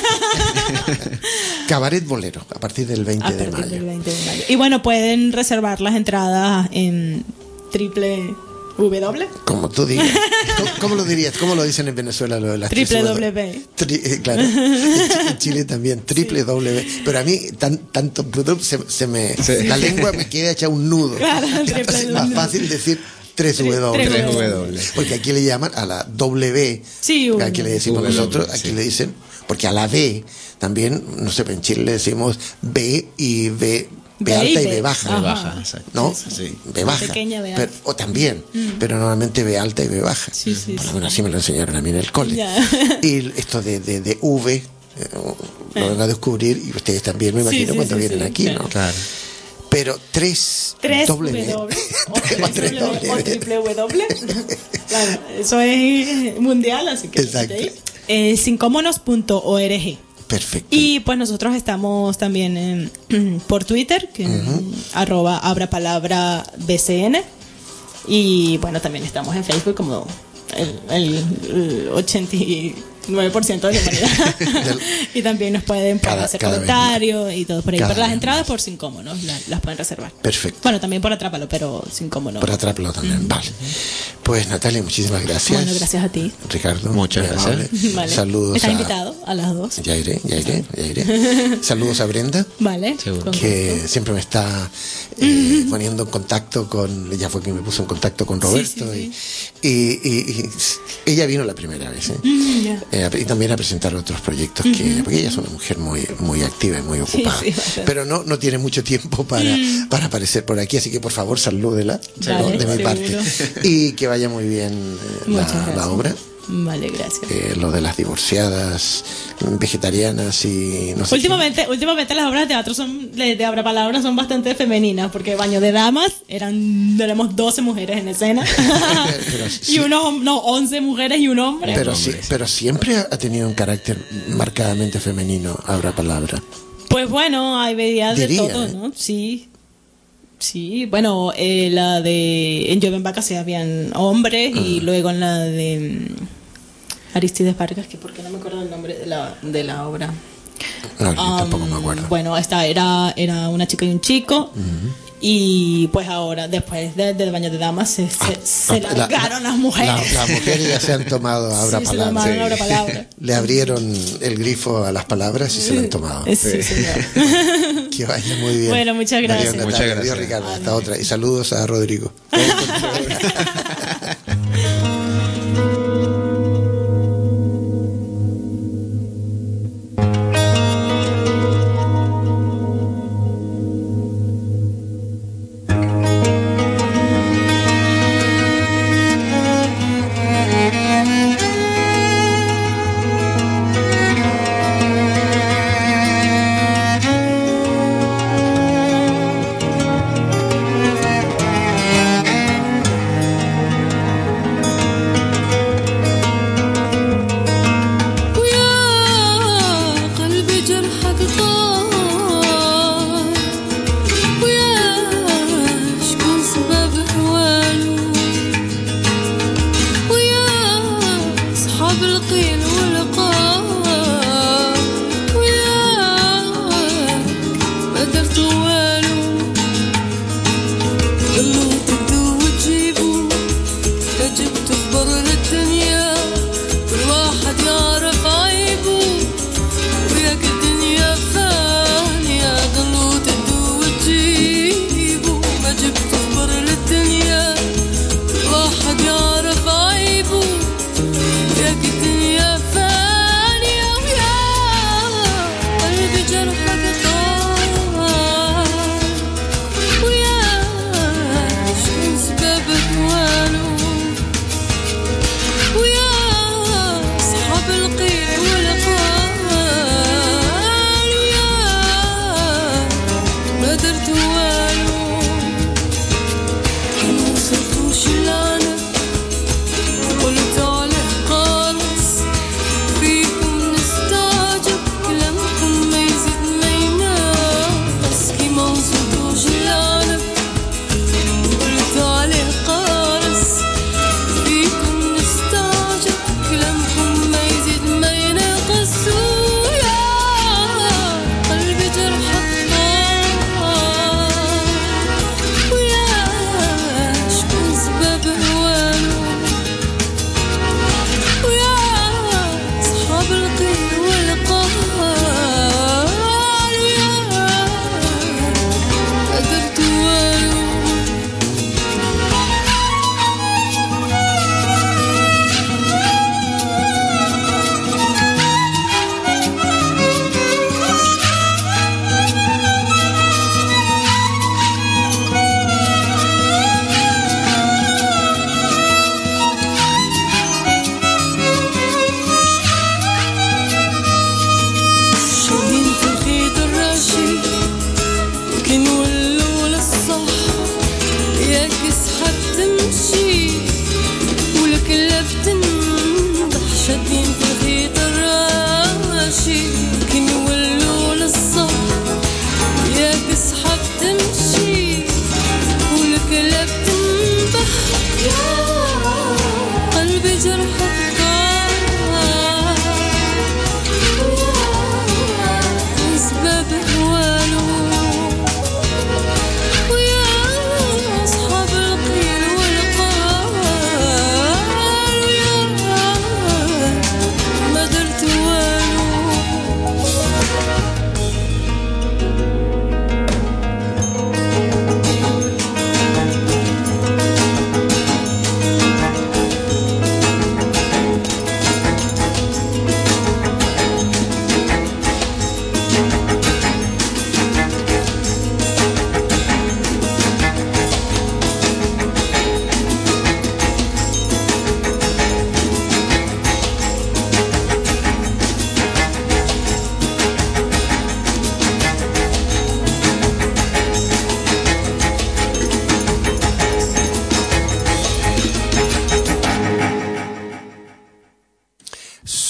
Cabaret Bolero, a partir del veinte A de partir mayo. del veinte de mayo. Y bueno, pueden reservar las entradas en triple W. Como tú digas. ¿Cómo, cómo lo dirías? ¿Cómo lo dicen en Venezuela lo de las Triple tres W. Tri- eh, claro. En Chi- en Chile también, triple W. Pero a mí, tan, tanto se, se me. Sí. La lengua me queda hecha un nudo. Claro, triple Entonces, más W. fácil decir tres Tres W. Tres W. Porque aquí le llaman a la W. Sí, un- Aquí le decimos W, nosotros, aquí sí. le dicen. Porque a la B también, no sé, en Chile le decimos B y B. B B y alta y B. B baja. Ajá. Baja, exacto. ¿No? Sí. B baja. Pequeña B Pero- alta. o también, pero normalmente B alta y B baja. Sí, sí, Por lo sí. menos así me lo enseñaron a mí en el cole. Ya. Y esto de, de, de V, eh, lo van a descubrir, y ustedes también, me Sí, imagino, sí, cuando sí, vienen sí, aquí, claro. ¿no? Claro. Pero tres, Tres doble W. O Tres- o tres tres W. W. O triple W. Claro, eso es mundial, así que. Exacto. Eh, sincomonos punto org. Perfecto. Y pues nosotros estamos también en, por Twitter, que arroba abra palabra B C N. Y bueno, también estamos en Facebook como el, el, el ochenta y nueve por ciento de la humanidad. Del- Y también nos pueden pues, Cada- hacer cada vez comentarios y todo por ahí. Cada Pero las vez entradas más. por Sincomonos la- las pueden reservar. Perfecto. Bueno, también por Atrápalo, pero Sincomonos. Por Atrápalo también, vale. Pues Natalia, muchísimas gracias. Bueno, gracias a ti. Ricardo. Muchas muy gracias. amable. Vale. Saludos Estás a... invitado a las dos. Ya iré, ya iré, ya iré. Saludos a Brenda. Vale. Seguro. con Que gusto. siempre me está eh, poniendo en contacto con, ella fue quien me puso en contacto con Roberto, sí, Y, y, y- y ella vino la primera vez, ¿eh? Mm, ya. Eh, y también a presentar otros proyectos, que, porque ella es una mujer muy, muy activa y muy ocupada, sí, bastante. pero no, no tiene mucho tiempo para, para aparecer por aquí, así que por favor salúdela, ¿no? Vale, de mi seguro. parte, y que vaya muy bien eh, la, Muchas gracias. la obra. Vale, gracias. Eh, lo de las divorciadas, vegetarianas y no sé. Últimamente, últimamente las obras de teatro son de, de Abra Palabra son bastante femeninas, porque Baño de Damas eran éramos doce mujeres en escena Pero y sí. uno no once mujeres y un hombre. Pero, sí, pero siempre ha ha tenido un carácter marcadamente femenino, Abra Palabra. Pues bueno, hay veías de Diría, todo, ¿eh? ¿no? Sí. Sí, bueno, eh, la de en Joven Vaca sí habían hombres Ah. y luego en la de mm, Aristides Vargas, que porque no me acuerdo el nombre de la de la obra. No, yo Um, tampoco me acuerdo. Bueno, esta era, era una chica y un chico. Y pues ahora, después de- del baño de damas, se, se, se Ah, la- largaron las mujeres. la- Las mujeres ya se han tomado Abra Sí, se Palabra. tomaron Abra Palabra. Le abrieron el grifo a las palabras y se lo han tomado. Sí, señor. Que vaya muy bien. Bueno, muchas gracias. Adiós, Muchas Natalia. gracias. Adiós, Ricardo. Hasta otra. Y saludos a Rodrigo.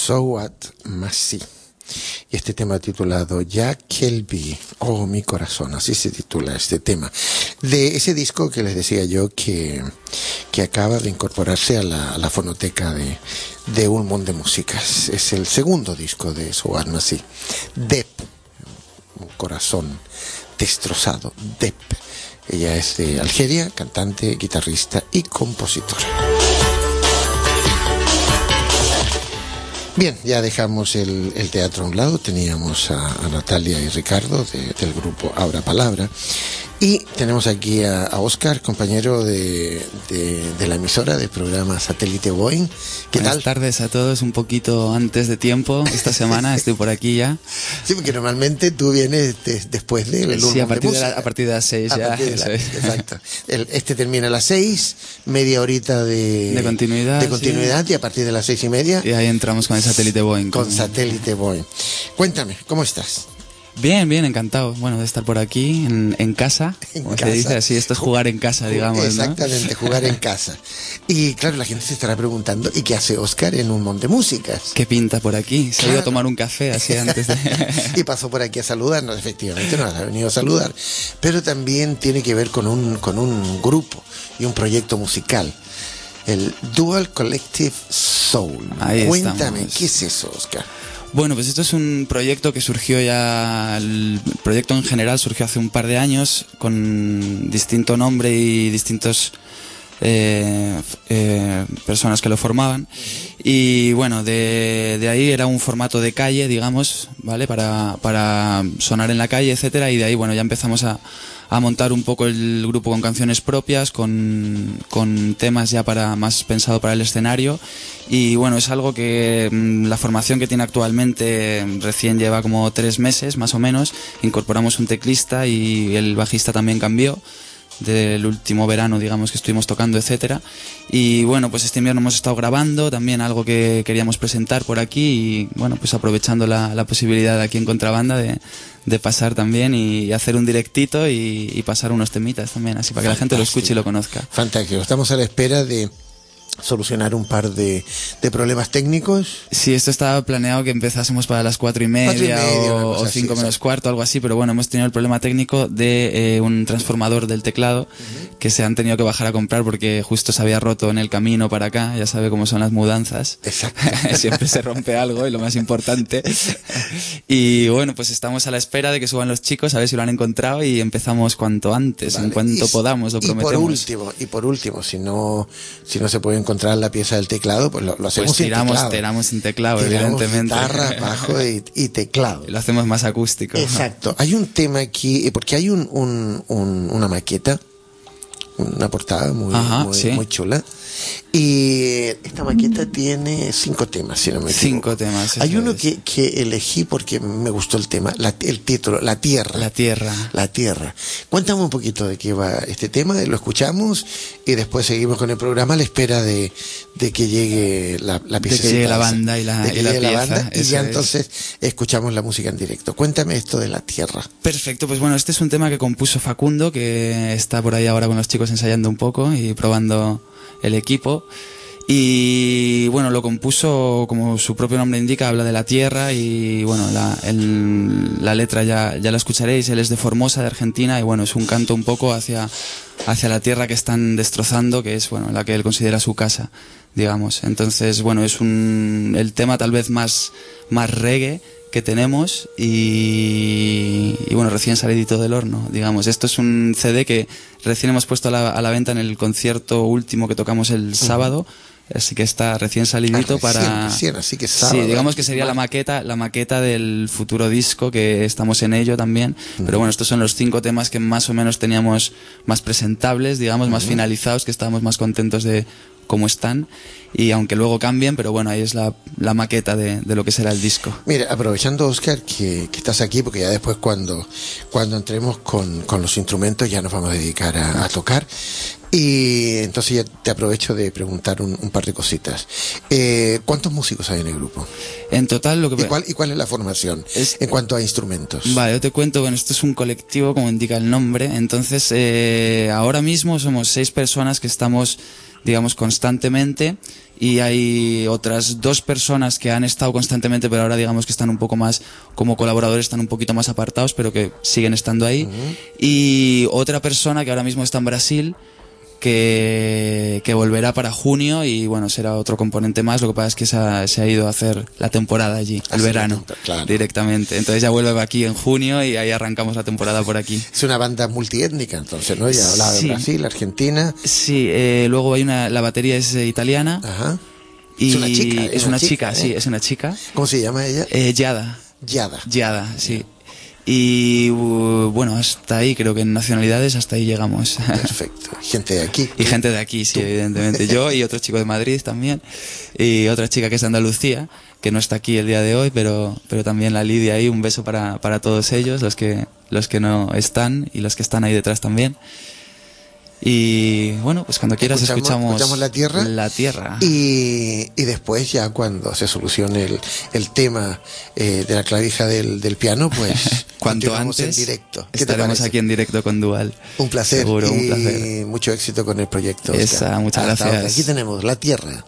So What Massy. Y este tema titulado Jack Kelby, oh mi corazón, así se titula este tema. De ese disco que les decía yo que, que acaba de incorporarse a la, a la fonoteca de, de Un Mundo de Músicas. Es el segundo disco de So What Massy. Dep, un corazón destrozado, Dep. Ella es de Algeria, cantante, guitarrista y compositora. Bien, ya dejamos el, el teatro a un lado, teníamos a, a Natalia y Ricardo de, del grupo Abra Palabra, y tenemos aquí a, a Óscar, compañero de, de, de la emisora del programa Satélite Boing. ¿Qué Buenas tal? tardes a todos, un poquito antes de tiempo, esta semana estoy por aquí ya. Sí, porque normalmente tú vienes de, después del Sí, a partir de, de la, a partir de las seis a ya. partir de la- Eso es. Exacto. El, este termina a las seis, media horita de, De continuidad, de continuidad y a partir de las seis y media Y ahí entramos con el satélite Boeing. con Con- Satélite Boing. Cuéntame, ¿cómo estás? Bien, bien, encantado. Bueno, de estar por aquí, en, en casa. En Como casa. se dice así, esto es jugar en casa, digamos, ¿no? Exactamente, jugar en casa. Y claro, la gente se estará preguntando, ¿y qué hace Óscar en Un Mundo de Músicas? ¿Qué pinta por aquí? Se ha ido Claro. a tomar un café así antes de... Y pasó por aquí a saludarnos, efectivamente nos ha venido a saludar, pero también tiene que ver con un, con un grupo y un proyecto musical, el Dual Collective Soul. Ahí Cuéntame, estamos. ¿qué es eso, Óscar? Bueno, pues esto es un proyecto que surgió ya, el proyecto en general surgió hace un par de años con distinto nombre y distintos eh, eh, personas que lo formaban. Y bueno, de, de ahí era un formato de calle, digamos, ¿vale? Para, para sonar en la calle, etcétera. Y de ahí, bueno, ya empezamos a, a montar un poco el grupo con canciones propias, con, con temas ya para más pensado para el escenario. Y bueno, es algo que mm, la formación que tiene actualmente mm, recién lleva como tres meses, más o menos. Incorporamos un teclista y el bajista también cambió del último verano, digamos, que estuvimos tocando, etcétera. Y bueno, pues este invierno hemos estado grabando también algo que queríamos presentar por aquí y bueno, pues aprovechando la, la posibilidad aquí en Contrabanda de, de pasar también y hacer un directito y, y pasar unos temitas también, así para que la gente lo escuche y lo conozca. Fantástico, estamos a la espera de solucionar un par de, de problemas técnicos. Sí, esto estaba planeado que empezásemos para las cuatro y media, Cuatro y media, una o, cosa o así, cinco menos exacto. cuarto, algo así, pero bueno, hemos tenido el problema técnico de eh, un transformador del teclado que se han tenido que bajar a comprar porque justo se había roto en el camino para acá, ya sabe cómo son las mudanzas. Exacto. Siempre se rompe algo y lo más importante. Y bueno, pues estamos a la espera de que suban los chicos a ver si lo han encontrado y empezamos cuanto antes, Vale. en cuanto Y- podamos, lo y por prometemos. último, y por último, si no, si no se puede encontrar la pieza del teclado, pues lo, lo hacemos Pues tiramos, en teclado. tiramos en teclado, Tiramos evidentemente. guitarra, bajo y, y teclado. Y lo hacemos más acústico. Exacto. Hay un tema aquí, eh, porque hay un, un, un- una maqueta, una portada muy, Ajá, muy, sí. muy chula. Y esta maqueta tiene cinco temas, si no me equivoco. Cinco temas, eso Hay uno es. que, que elegí porque me gustó el tema, la- el título, La Tierra. La Tierra. La Tierra. Cuéntame un poquito de qué va este tema, lo escuchamos y después seguimos con el programa a la espera de, de que llegue la, la De que piececita llegue la esa. banda y la- De que y la llegue la pieza, banda y eso ya es. entonces escuchamos la música en directo. Cuéntame esto de La Tierra. Perfecto, pues bueno, este es un tema que compuso Facundo, que está por ahí ahora con los chicos ensayando un poco y probando el equipo. Y bueno, lo compuso, como su propio nombre indica, habla de la tierra y bueno, la, el- la letra ya, ya la escucharéis. Él es de Formosa, de Argentina, y bueno, es un canto un poco hacia, hacia la tierra que están destrozando, que es bueno, la que él considera su casa, digamos. Entonces, bueno, es un, el tema tal vez más, más reggae que tenemos y, y bueno, recién salidito del horno, digamos. Esto es un C D que recién hemos puesto a la, a la venta en el concierto último que tocamos el sábado, así que está recién salidito Ah, recién, para... recién, así que sábado. Sí, digamos que sería la maqueta, la maqueta del futuro disco, que estamos en ello también, pero bueno, estos son los cinco temas que más o menos teníamos más presentables, digamos, más finalizados, que estábamos más contentos de cómo están, y aunque luego cambien, pero bueno, ahí es la, la maqueta de, de lo que será el disco. Mira, aprovechando, Óscar, que, que estás aquí, porque ya después cuando, cuando entremos con, con los instrumentos ya nos vamos a dedicar a, a tocar. Y entonces ya te aprovecho de preguntar un, un par de cositas. Eh, ¿Cuántos músicos hay en el grupo? En total lo que... ¿Y cuál, y cuál es la formación Es- en cuanto a instrumentos? Vale, yo te cuento, bueno, esto es un colectivo, como indica el nombre, entonces eh, ahora mismo somos seis personas que estamos digamos, constantemente, y hay otras dos personas que han estado constantemente, pero ahora digamos que están un poco más como colaboradores, están un poquito más apartados, pero que siguen estando ahí. Uh-huh. Y otra persona que ahora mismo está en Brasil, que, que volverá para junio, y bueno, será otro componente más. Lo que pasa es que se ha, se ha ido a hacer la temporada allí, el verano, claro, directamente. Entonces ya vuelve aquí en junio y ahí arrancamos la temporada por aquí. Es una banda multiétnica, entonces, ¿no? Ya hablaba de sí. Brasil, Argentina. Sí, eh, luego hay una, la batería es eh, italiana. Ajá. Y es una chica. Es, es una, una chica, chica ¿eh? Sí, es una chica. ¿Cómo se llama ella? Eh, Yada. Yada. Yada, sí. Y uh, bueno, hasta ahí, creo que en nacionalidades hasta ahí llegamos. Perfecto. Gente de aquí. Y gente de aquí, sí, ¿tú? Evidentemente. Yo y otro chico de Madrid también. Y otra chica que es de Andalucía, que no está aquí el día de hoy, pero, pero también la Lidia ahí. Un beso para, para todos ellos, los que, los que no están y los que están ahí detrás también. Y bueno, pues cuando quieras escuchamos, escuchamos, escuchamos La Tierra. La Tierra. Y, y después ya cuando se solucione el, el tema eh, de la clavija del, del piano, pues cuanto antes en directo. Estaremos aquí en directo con Dual. Un placer. Seguro, y un placer. Mucho éxito con el proyecto. Esa, muchas Hasta gracias. Ahora. Aquí tenemos La Tierra.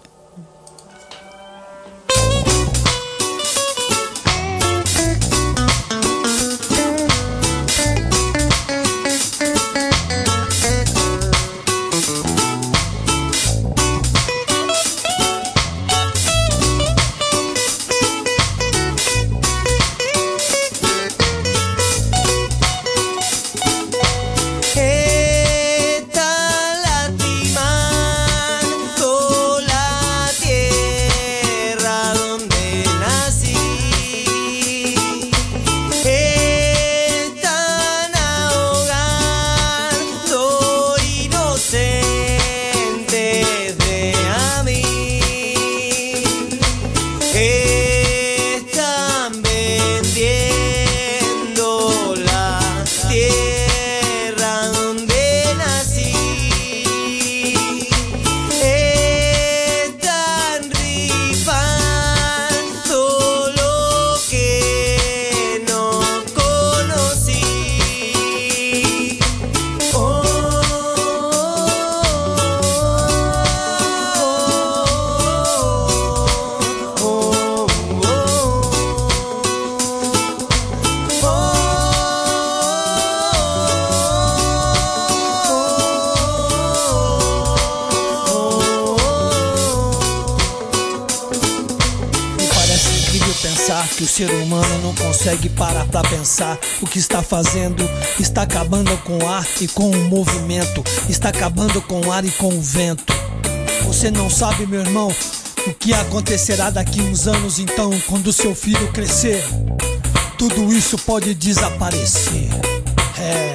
Que o ser humano não consegue parar pra pensar o que está fazendo. Está acabando com o ar e com o movimento. Está acabando com o ar e com o vento. Você não sabe, meu irmão, o que acontecerá daqui uns anos então, quando seu filho crescer. Tudo isso pode desaparecer. É,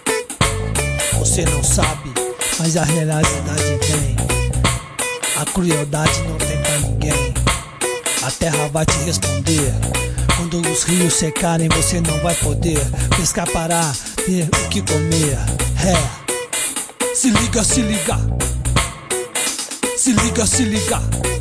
você não sabe, mas a realidade vem. A crueldade não tem pra ninguém. A terra vai te responder. Quando os rios secarem, você não vai poder pescar para ter o que comer. É, se liga, se liga. Se liga, se liga.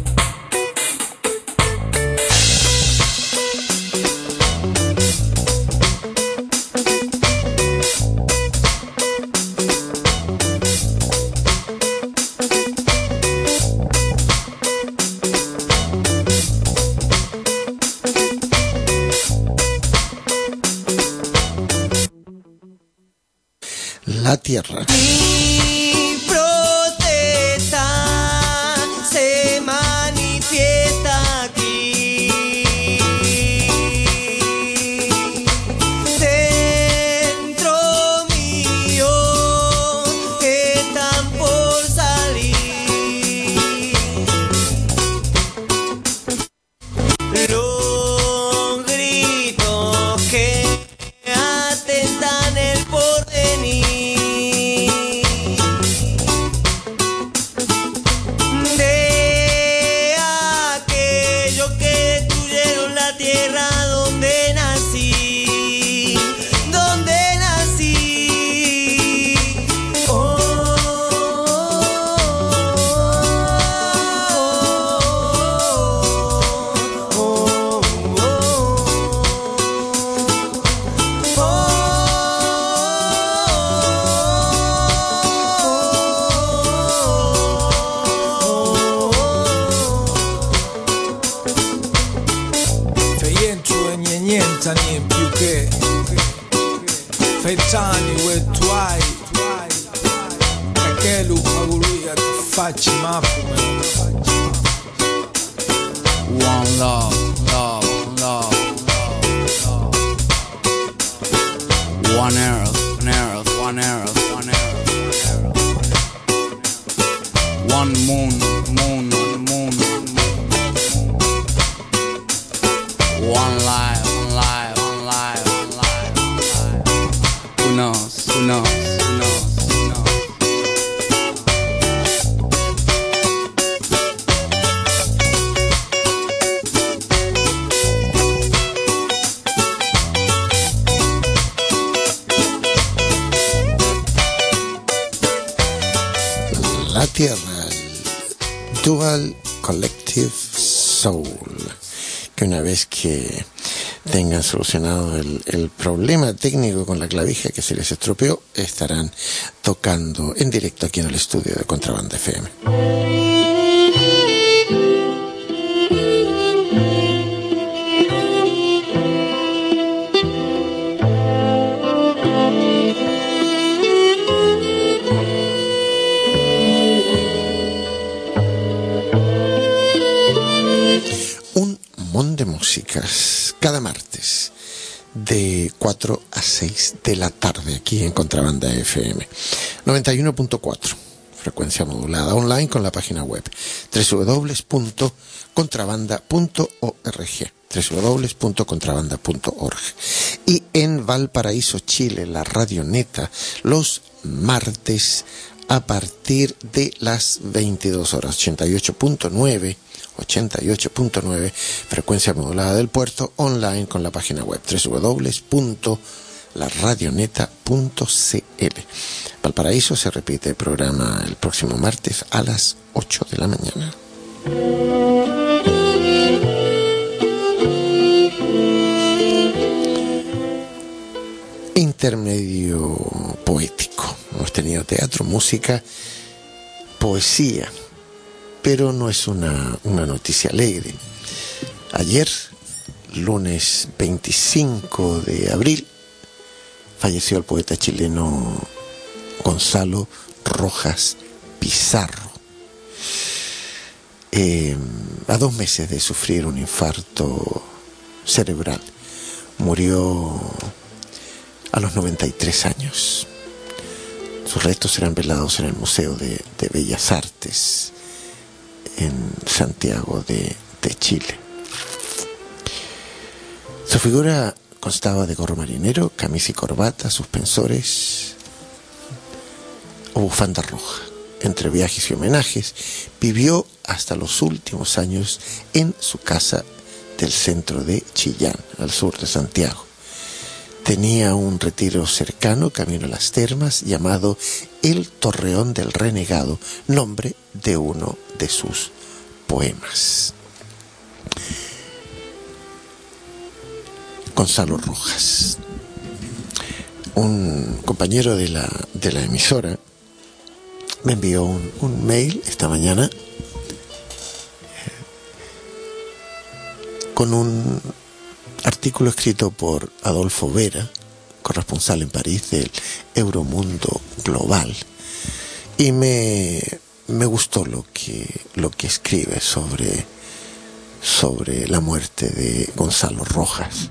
La Tierra. Mi protesta se manifiesta aquí. Dentro mío están por salir los gritos que atentan el porvenir. Shani wetuai Kakelu Aguria Fatima. One love, love, love, love. One earth, one earth, one earth, one earth. One moon, moon, moon, moon. One life, one life, one life, one life, one life. Who knows, who knows, who knows, who knows. La Tierra, el Dual Collective Soul, que una vez que tengan solucionado el, el problema técnico con la clavija que se les estropeó, estarán tocando en directo aquí en el estudio de Contrabanda F M. De músicas cada martes de cuatro a seis de la tarde aquí en Contrabanda F M noventa y uno punto cuatro, frecuencia modulada, online con la página web doble u doble u doble u punto contrabanda punto org doble u doble u doble u punto contrabanda punto org, y en Valparaíso, Chile, la Radioneta, los martes a partir de las veintidós horas, ochenta y ocho punto nueve ochenta y ocho punto nueve, frecuencia modulada del puerto, online con la página web doble u doble u doble u punto la radioneta punto c l. Valparaíso se repite el programa el próximo martes a las ocho de la mañana. Intermedio poético. Hemos tenido teatro, música, poesía, pero no es una, una noticia alegre. Ayer, lunes veinticinco de abril, falleció el poeta chileno Gonzalo Rojas Pizarro, eh, a dos meses de sufrir un infarto cerebral. Murió a los noventa y tres años. Sus restos serán velados en el Museo de, de Bellas Artes en Santiago de, de Chile. Su figura constaba de gorro marinero, camisa y corbata, suspensores o bufanda roja. Entre viajes y homenajes, vivió hasta los últimos años en su casa del centro de Chillán, al sur de Santiago. Tenía un retiro cercano, camino a las termas, llamado El Torreón del Renegado, nombre de uno de sus poemas. Gonzalo Rojas, un compañero de la, de la emisora, me envió un, un mail esta mañana eh, con un artículo escrito por Adolfo Vera, corresponsal en París del Euromundo Global, y me, me gustó lo que, lo que escribe sobre, sobre la muerte de Gonzalo Rojas.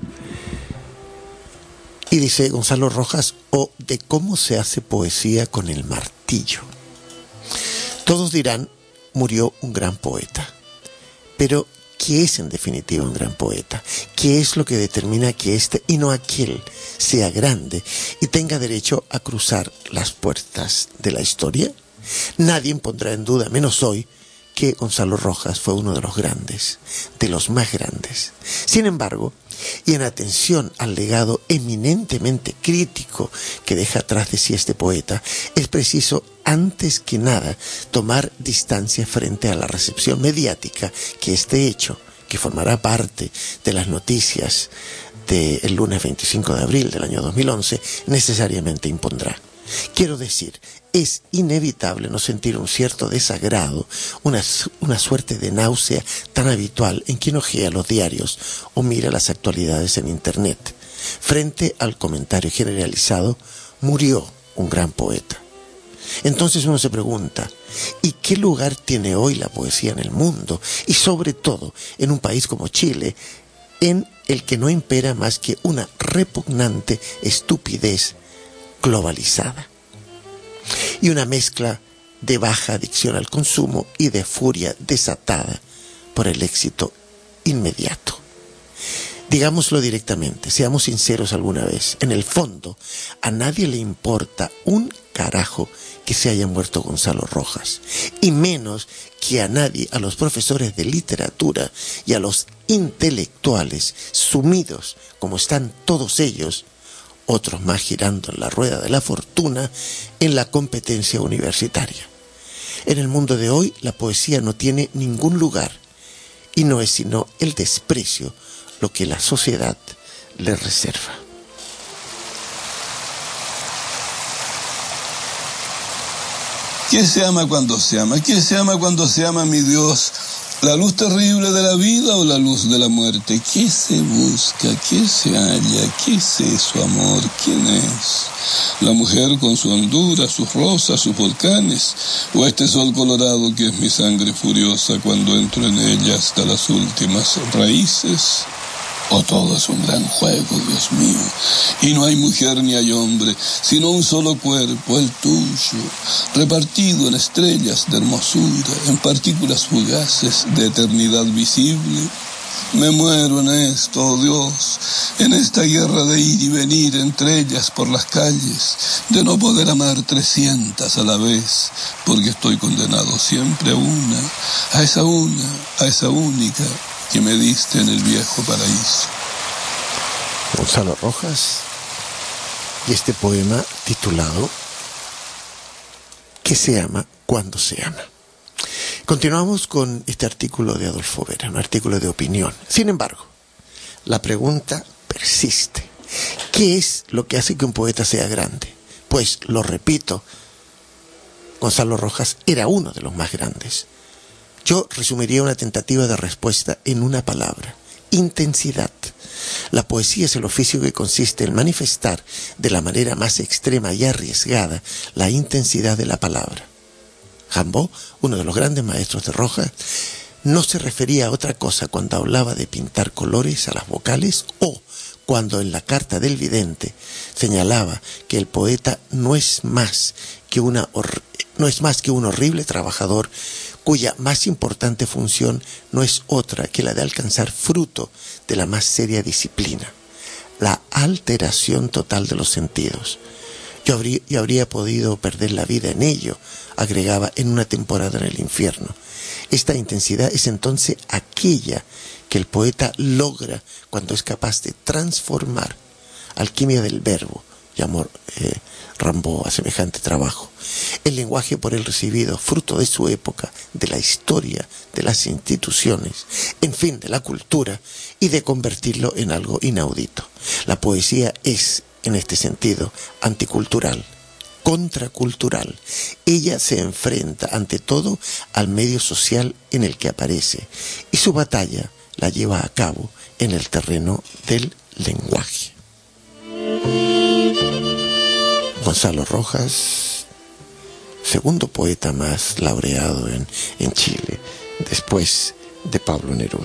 Y dice Gonzalo Rojas, o de cómo se hace poesía con el martillo. Todos dirán, murió un gran poeta, pero ¿qué es en definitiva un gran poeta? ¿Qué es lo que determina que este y no aquel sea grande y tenga derecho a cruzar las puertas de la historia? Nadie pondrá en duda, menos hoy, que Gonzalo Rojas fue uno de los grandes, de los más grandes. Sin embargo, y en atención al legado eminentemente crítico que deja atrás de sí este poeta, es preciso, antes que nada, tomar distancia frente a la recepción mediática que este hecho, que formará parte de las noticias del lunes veinticinco de abril del año dos mil once, necesariamente impondrá. Quiero decir, es inevitable no sentir un cierto desagrado, una, una suerte de náusea tan habitual en quien ojea los diarios o mira las actualidades en Internet, frente al comentario generalizado murió un gran poeta. Entonces uno se pregunta, ¿y qué lugar tiene hoy la poesía en el mundo? Y sobre todo en un país como Chile, en el que no impera más que una repugnante estupidez globalizada y una mezcla de baja adicción al consumo y de furia desatada por el éxito inmediato. Digámoslo directamente, seamos sinceros alguna vez, en el fondo a nadie le importa un carajo que se haya muerto Gonzalo Rojas, y menos que a nadie, a los profesores de literatura y a los intelectuales sumidos, como están todos ellos, otros más girando en la rueda de la fortuna, en la competencia universitaria. En el mundo de hoy la poesía no tiene ningún lugar, y no es sino el desprecio lo que la sociedad le reserva. ¿Qué se ama cuando se ama? ¿Qué se ama cuando se ama, mi Dios? ¿La luz terrible de la vida o la luz de la muerte? ¿Qué se busca? ¿Qué se halla? ¿Qué es eso, amor? ¿Quién es? ¿La mujer con su hondura, sus rosas, sus volcanes? ¿O este sol colorado que es mi sangre furiosa cuando entro en ella hasta las últimas raíces? ¿O todo es un gran juego, Dios mío? Y no hay mujer ni hay hombre, sino un solo cuerpo, el tuyo, repartido en estrellas de hermosura, en partículas fugaces de eternidad visible. Me muero en esto, oh Dios, en esta guerra de ir y venir entre ellas por las calles, de no poder amar trescientas a la vez, porque estoy condenado siempre a una, a esa una, a esa única que me diste en el viejo paraíso. Gonzalo Rojas, y este poema titulado ¿Qué se ama cuando se ama? Continuamos con este artículo de Adolfo Vera, un artículo de opinión. Sin embargo, la pregunta persiste. ¿Qué es lo que hace que un poeta sea grande? Pues, lo repito, Gonzalo Rojas era uno de los más grandes. Yo resumiría una tentativa de respuesta en una palabra: intensidad. La poesía es el oficio que consiste en manifestar de la manera más extrema y arriesgada la intensidad de la palabra. Rimbaud, uno de los grandes maestros de Rojas, no se refería a otra cosa cuando hablaba de pintar colores a las vocales, o cuando en la carta del vidente señalaba que el poeta no es más que una hor- no es más que un horrible trabajador cuya más importante función no es otra que la de alcanzar fruto de la más seria disciplina, la alteración total de los sentidos. Yo habría, yo habría podido perder la vida en ello, agregaba, en una temporada en el infierno. Esta intensidad es entonces aquella que el poeta logra cuando es capaz de transformar, alquimia del verbo, llamó eh, Rimbaud a semejante trabajo, el lenguaje por él recibido, fruto de su época, de la historia, de las instituciones, en fin, de la cultura, y de convertirlo en algo inaudito. La poesía es, en este sentido, anticultural, contracultural. Ella se enfrenta ante todo al medio social en el que aparece, y su batalla la lleva a cabo en el terreno del lenguaje. Gonzalo Rojas, segundo poeta más laureado en, en Chile, después de Pablo Neruda.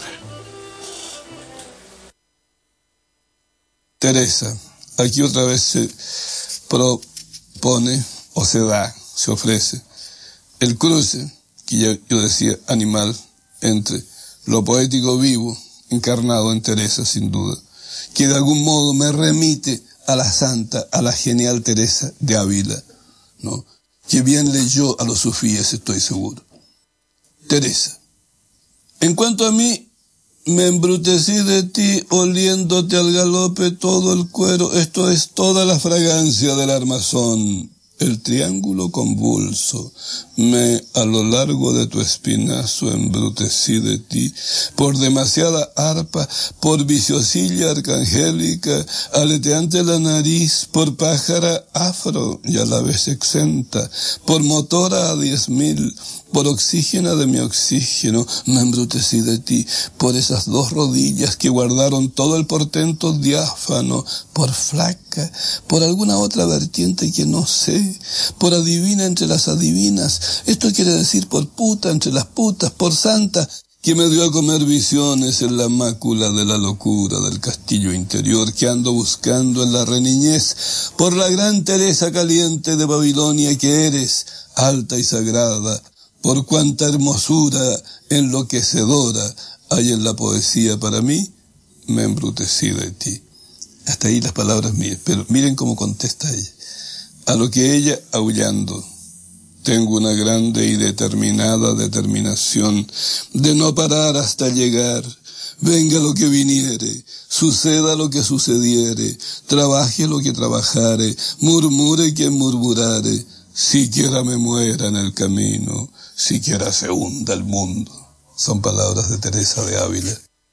Teresa, aquí otra vez se propone o se da, se ofrece el cruce, que ya yo decía animal, entre lo poético vivo, encarnado en Teresa sin duda, que de algún modo me remite a la santa, a la genial Teresa de Ávila, ¿no? Que bien leyó a los sufíes, estoy seguro. Teresa, en cuanto a mí, me embrutecí de ti, oliéndote al galope todo el cuero, esto es toda la fragancia del armazón, el triángulo convulso, me a lo largo de tu espinazo embrutecí de ti, por demasiada arpa, por viciosilla arcangélica, aleteante la nariz, por pájara afro y a la vez exenta, por motora a diez mil, por oxígeno de mi oxígeno, me embrutecí de ti, por esas dos rodillas que guardaron todo el portento diáfano, por flaca, por alguna otra vertiente que no sé, por adivina entre las adivinas, esto quiere decir por puta entre las putas, por santa, que me dio a comer visiones en la mácula de la locura del castillo interior que ando buscando en la reniñez, por la gran Teresa caliente de Babilonia que eres, alta y sagrada, por cuánta hermosura enloquecedora hay en la poesía para mí, me embrutecí de ti. Hasta ahí las palabras mías, pero miren cómo contesta ella. A lo que ella, aullando, tengo una grande y determinada determinación de no parar hasta llegar. Venga lo que viniere, suceda lo que sucediere, trabaje lo que trabajare, murmure quien murmurare, siquiera me muera en el camino, siquiera se hunda el mundo. Son palabras de Teresa de Ávila.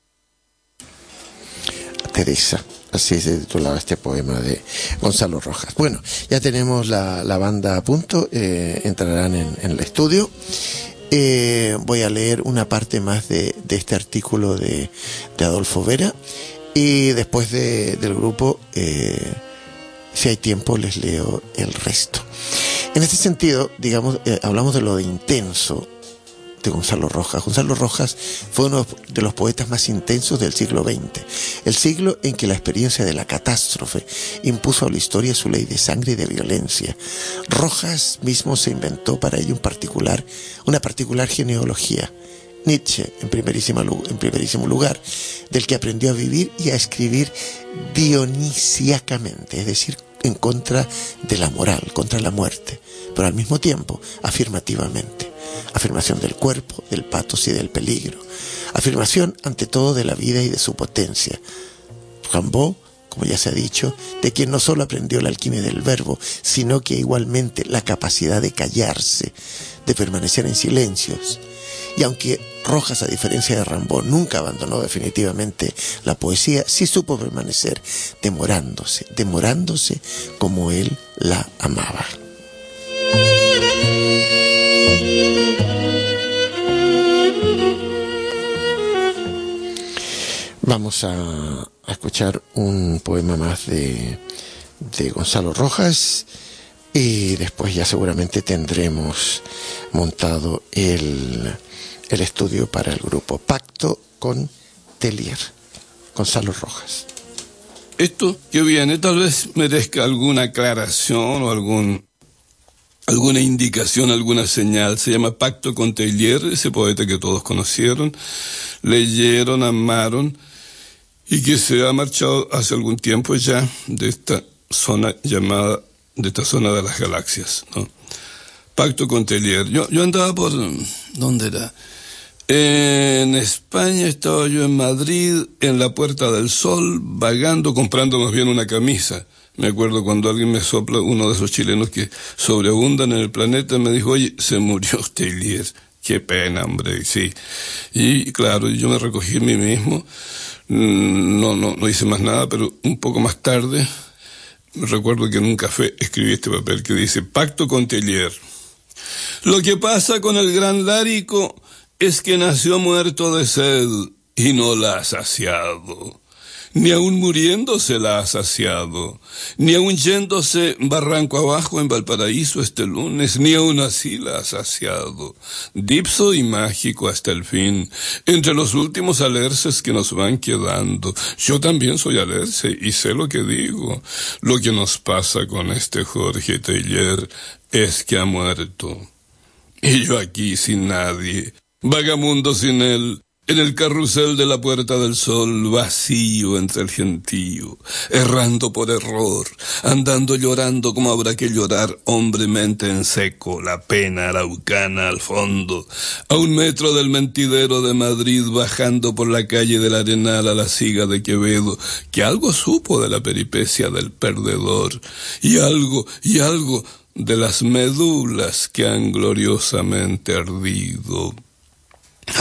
Teresa, así se titulaba este poema de Gonzalo Rojas. Bueno, ya tenemos la, la banda a punto, eh, entrarán en, en el estudio. Eh, voy a leer una parte más de, de este artículo de, de Adolfo Vera y después de, del grupo, eh, si hay tiempo, les leo el resto. En este sentido, digamos, eh, hablamos de lo de intenso de Gonzalo Rojas. Gonzalo Rojas fue uno de los poetas más intensos del siglo veinte, el siglo en que la experiencia de la catástrofe impuso a la historia su ley de sangre y de violencia. Rojas mismo se inventó para ello un particular, una particular genealogía. Nietzsche, en, primerísima, en primerísimo lugar, del que aprendió a vivir y a escribir dionisíacamente, es decir, en contra de la moral, contra la muerte, pero al mismo tiempo afirmativamente. Afirmación del cuerpo, del patos y del peligro. Afirmación ante todo de la vida y de su potencia. Rimbaud, como ya se ha dicho, de quien no solo aprendió la alquimia del verbo, sino que igualmente la capacidad de callarse, de permanecer en silencios. Y aunque Rojas, a diferencia de Rimbaud, nunca abandonó definitivamente la poesía, sí supo permanecer demorándose, demorándose como él la amaba. Vamos a, a escuchar un poema más de, de Gonzalo Rojas y después ya seguramente tendremos montado el, el estudio para el grupo. Pacto con Tellier. Gonzalo Rojas. Esto que viene tal vez merezca alguna aclaración o algún alguna indicación, alguna señal. Se llama Pacto con Tellier, ese poeta que todos conocieron, leyeron, amaron, y que se ha marchado hace algún tiempo ya de esta zona llamada, de esta zona de las galaxias, ¿no? Pacto con Tellier. Yo, yo andaba por, ¿dónde era? En España estaba yo en Madrid, en la Puerta del Sol, vagando, comprando más bien una camisa. Me acuerdo cuando alguien me sopla, uno de esos chilenos que sobreabundan en el planeta, me dijo, oye, se murió Tellier. Qué pena, hombre, sí. Y claro, yo me recogí en mí mismo. No, no, no hice más nada, pero un poco más tarde recuerdo que en un café escribí este papel que dice Pacto con Tellier. Lo que pasa con el gran Lárico es que nació muerto de sed y no la ha saciado. Ni aun muriéndose la ha saciado, ni aun yéndose barranco abajo en Valparaíso este lunes, ni aun así la ha saciado. Dipso y mágico hasta el fin, entre los últimos alerces que nos van quedando. Yo también soy alerce y sé lo que digo. Lo que nos pasa con este Jorge Tellier es que ha muerto. Y yo aquí sin nadie, vagamundo sin él, en el carrusel de la Puerta del Sol, vacío entre el gentío, errando por error, andando llorando como habrá que llorar hombremente en seco, la pena araucana al fondo, a un metro del mentidero de Madrid, bajando por la calle del Arenal a la Siga de Quevedo, que algo supo de la peripecia del perdedor, y algo, y algo de las médulas que han gloriosamente ardido.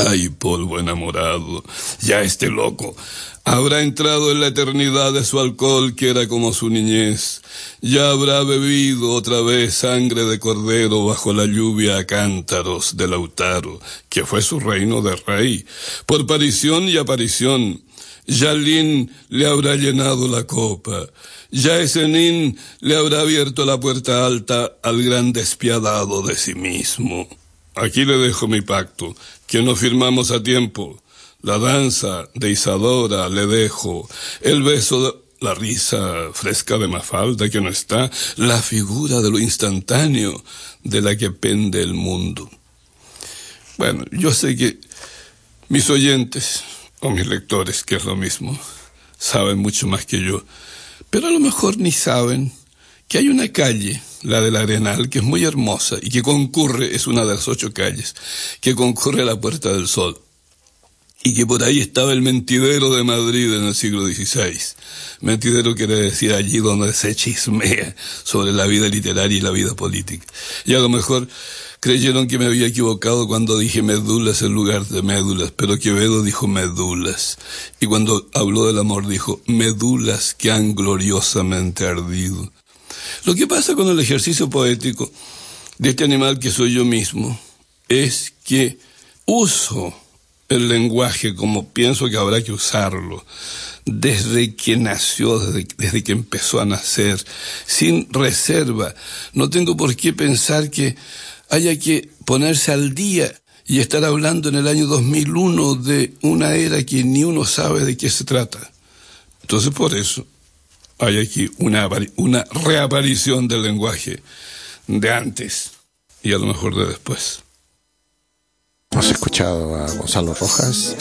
Ay, polvo enamorado, ya este loco habrá entrado en la eternidad de su alcohol que era como su niñez. Ya habrá bebido otra vez sangre de cordero bajo la lluvia a cántaros de Lautaro, que fue su reino de rey, por parición y aparición. Ya Lin le habrá llenado la copa, ya Esenín le habrá abierto la puerta alta al gran despiadado de sí mismo. Aquí le dejo mi pacto, que no firmamos a tiempo. La danza de Isadora le dejo, el beso de la risa fresca de Mafalda que no está, la figura de lo instantáneo de la que pende el mundo. Bueno, yo sé que mis oyentes, o mis lectores, que es lo mismo, saben mucho más que yo, pero a lo mejor ni saben que hay una calle, la del Arenal, que es muy hermosa y que concurre, es una de las ocho calles, que concurre a la Puerta del Sol. Y que por ahí estaba el mentidero de Madrid en el siglo dieciséis. Mentidero quiere decir allí donde se chismea sobre la vida literaria y la vida política. Y a lo mejor creyeron que me había equivocado cuando dije médulas en lugar de médulas, pero Quevedo dijo medulas. Y cuando habló del amor dijo medulas que han gloriosamente ardido. Lo que pasa con el ejercicio poético de este animal que soy yo mismo es que uso el lenguaje como pienso que habrá que usarlo, desde que nació, desde, desde que empezó a nacer, sin reserva. No tengo por qué pensar que haya que ponerse al día y estar hablando en el año dos mil uno de una era que ni uno sabe de qué se trata. Entonces por eso hay aquí una, una reaparición del lenguaje de antes y a lo mejor de después. Hemos escuchado a Gonzalo Rojas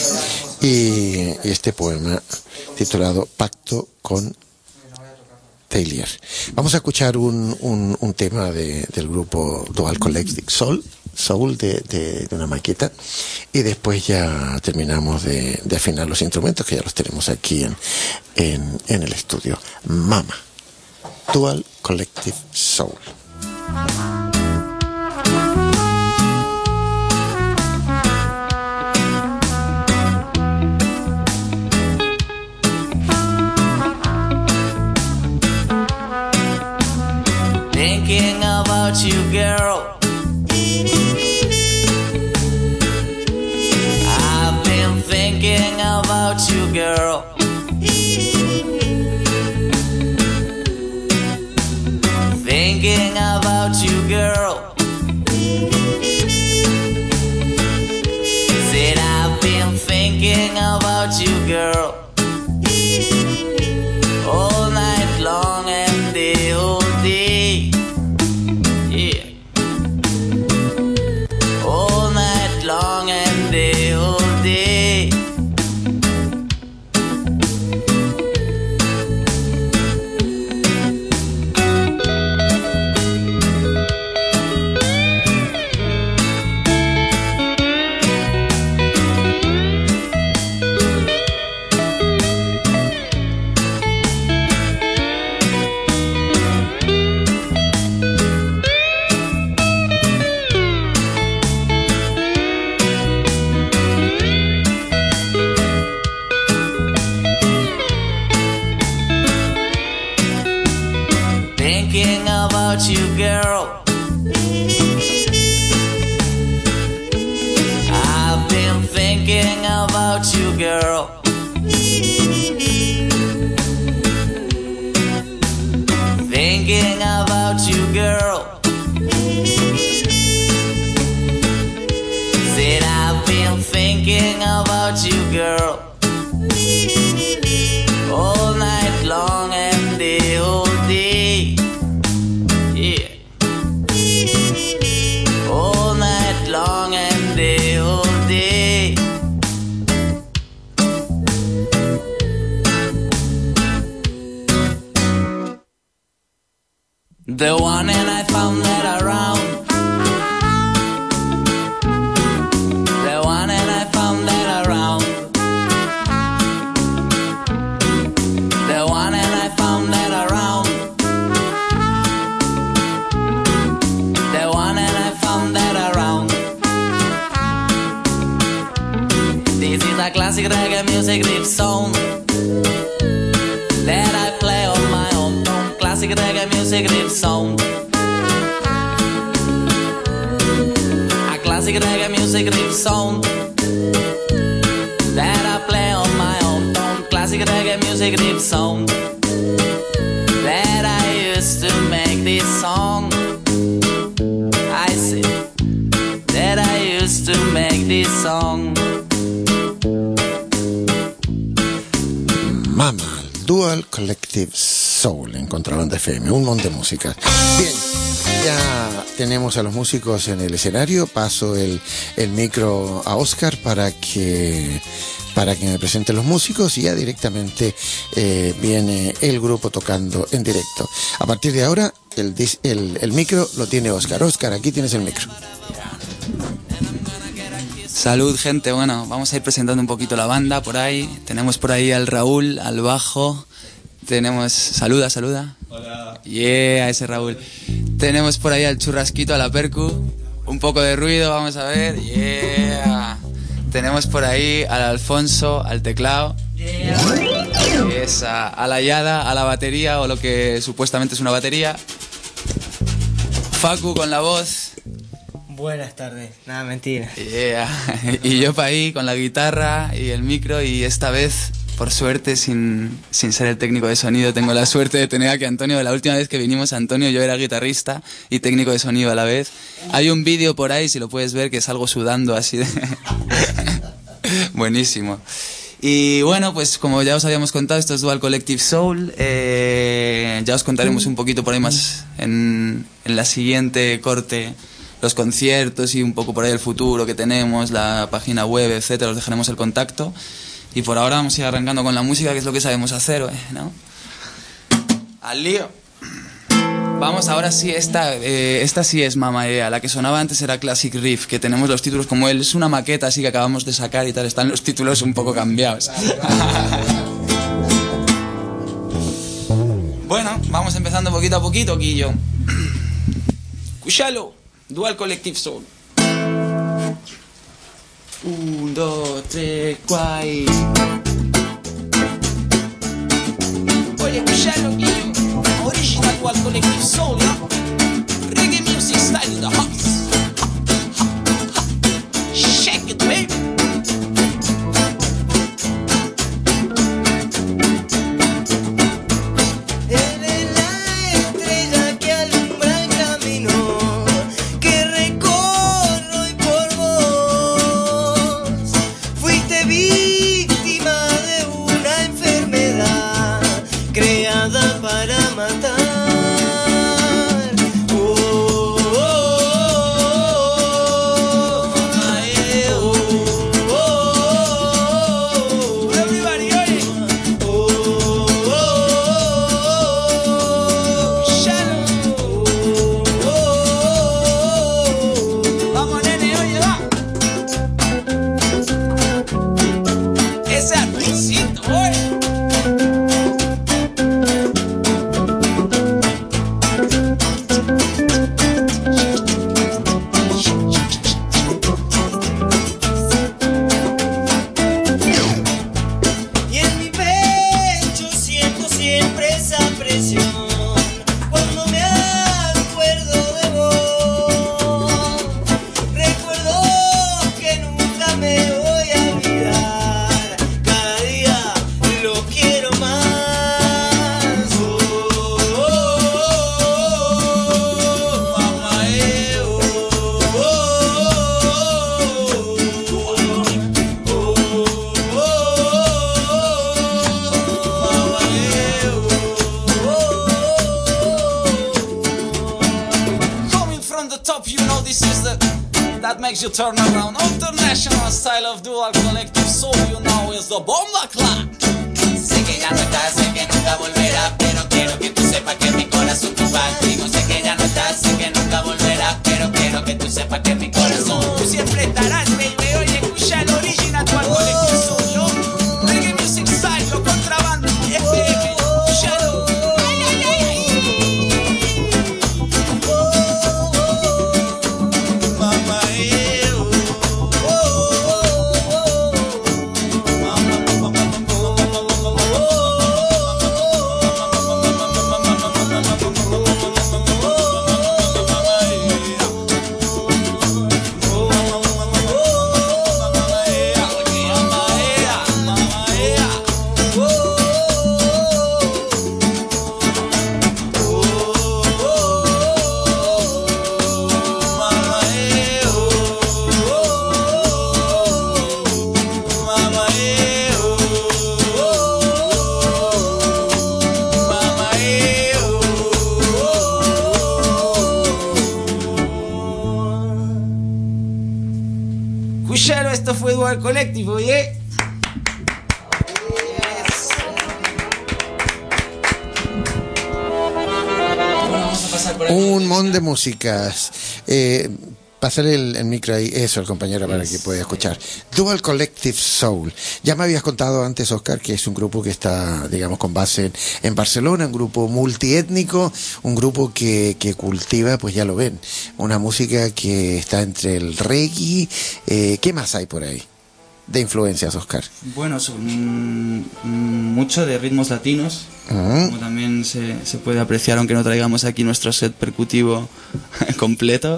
y, y este poema titulado Pacto con Taylor. Vamos a escuchar un, un, un tema de, del grupo Dual Collective Soul, Soul de, de, de una maqueta, y después ya terminamos de, de afinar los instrumentos que ya los tenemos aquí en, en, en el estudio. Mama, Dual Collective Soul. Thinking about you, girl. I've been thinking about you, girl. Thinking about you, girl. Said I've been thinking about you, girl. All night long and the whole day. Yeah. All night long and the whole day. Thinking about you, girl. I've been thinking about you, girl. Thinking about you, girl. Said I've been thinking about you, girl. All night long and the whole day. Yeah. All night long and the whole day. The one and I found that around. The one and I found that around. The one and I found that around. The one and I found that around. a classic reggae music riff sound that I play on my own. Classic reggae music riff sound. A classic reggae music riff sound that I play on my own. Classic reggae music riff sound that I used to make this song. I see that I used to make this song. Mama, Dual Collective Soul en Contrabanda F M, un montón de música. Bien, ya tenemos a los músicos en el escenario. Paso el, el micro a Oscar para que para que me presente los músicos y ya directamente eh, viene el grupo tocando en directo. A partir de ahora el, el, el micro lo tiene Oscar. Oscar, aquí tienes el micro. Salud, gente. Bueno, vamos a ir presentando un poquito la banda por ahí. Tenemos por ahí al Raúl, al bajo. Tenemos... Saluda, saluda. Hola. Yeah, ese Raúl. Tenemos por ahí al Churrasquito, a la percu. Un poco de ruido, vamos a ver. Yeah. Tenemos por ahí al Alfonso, al teclado. Yeah. Esa, a la Yada, a la batería, o lo que supuestamente es una batería. Facu con la voz. Buenas tardes, nada, mentira. Yeah. Y yo para ahí con la guitarra y el micro, y esta vez, por suerte, sin, sin ser el técnico de sonido, tengo la suerte de tener aquí a Antonio. La última vez que vinimos, Antonio, yo era guitarrista y técnico de sonido a la vez. Hay un vídeo por ahí, si lo puedes ver, que salgo sudando así de... Buenísimo. Y bueno, pues como ya os habíamos contado, esto es Dual Collective Soul. Eh, ya os contaremos un poquito por ahí más en, en la siguiente corte, los conciertos y un poco por ahí el futuro que tenemos, la página web, etcétera. Os dejaremos el contacto. Y por ahora vamos a ir arrancando con la música, que es lo que sabemos hacer, ¿no? Al lío. Vamos, ahora sí, esta, eh, esta sí es Mama Ea. La que sonaba antes era Classic Riff, que tenemos los títulos como él. Es una maqueta así que acabamos de sacar y tal. Están los títulos un poco cambiados. Bueno, vamos empezando poquito a poquito, Quillo. Escuchalo. Dual Collective Soul. Un, dos, tres, cuay. Oye, escuchalo, Quillo. Original Dual Collective Soul, ¿ya? Reggae music style in the house. Shake it, baby. You turn around. International style of Dual Collective Soul, you know, is the bomba clap. Sé que ya no estás, sé que nunca volverás, pero quiero que tú sepas que mi corazón tú vas. Digo, sé que ya no estás, sé que nunca volverás, pero quiero que tú sepas que mi corazón tú siempre estarás, baby. Oye, escucha el original Dual Collective Soul, yo. Reggae music style, lo contrabando, F M, escúchalo. fue Dual Collective, oye. Un montón de músicas. Eh, Pásale el, el micro ahí, eso, el compañero, para que pueda escuchar. Dual Collective Soul. Ya me habías contado antes, Oscar, que es un grupo que está, digamos, con base en, en Barcelona, un grupo multiétnico, un grupo que, que cultiva, pues ya lo ven, una música que está entre el reggae. Eh, ¿Qué más hay por ahí de influencias, Oscar? Bueno, son mm, mucho de ritmos latinos, uh-huh. como también se, se puede apreciar, aunque no traigamos aquí nuestro set percutivo completo.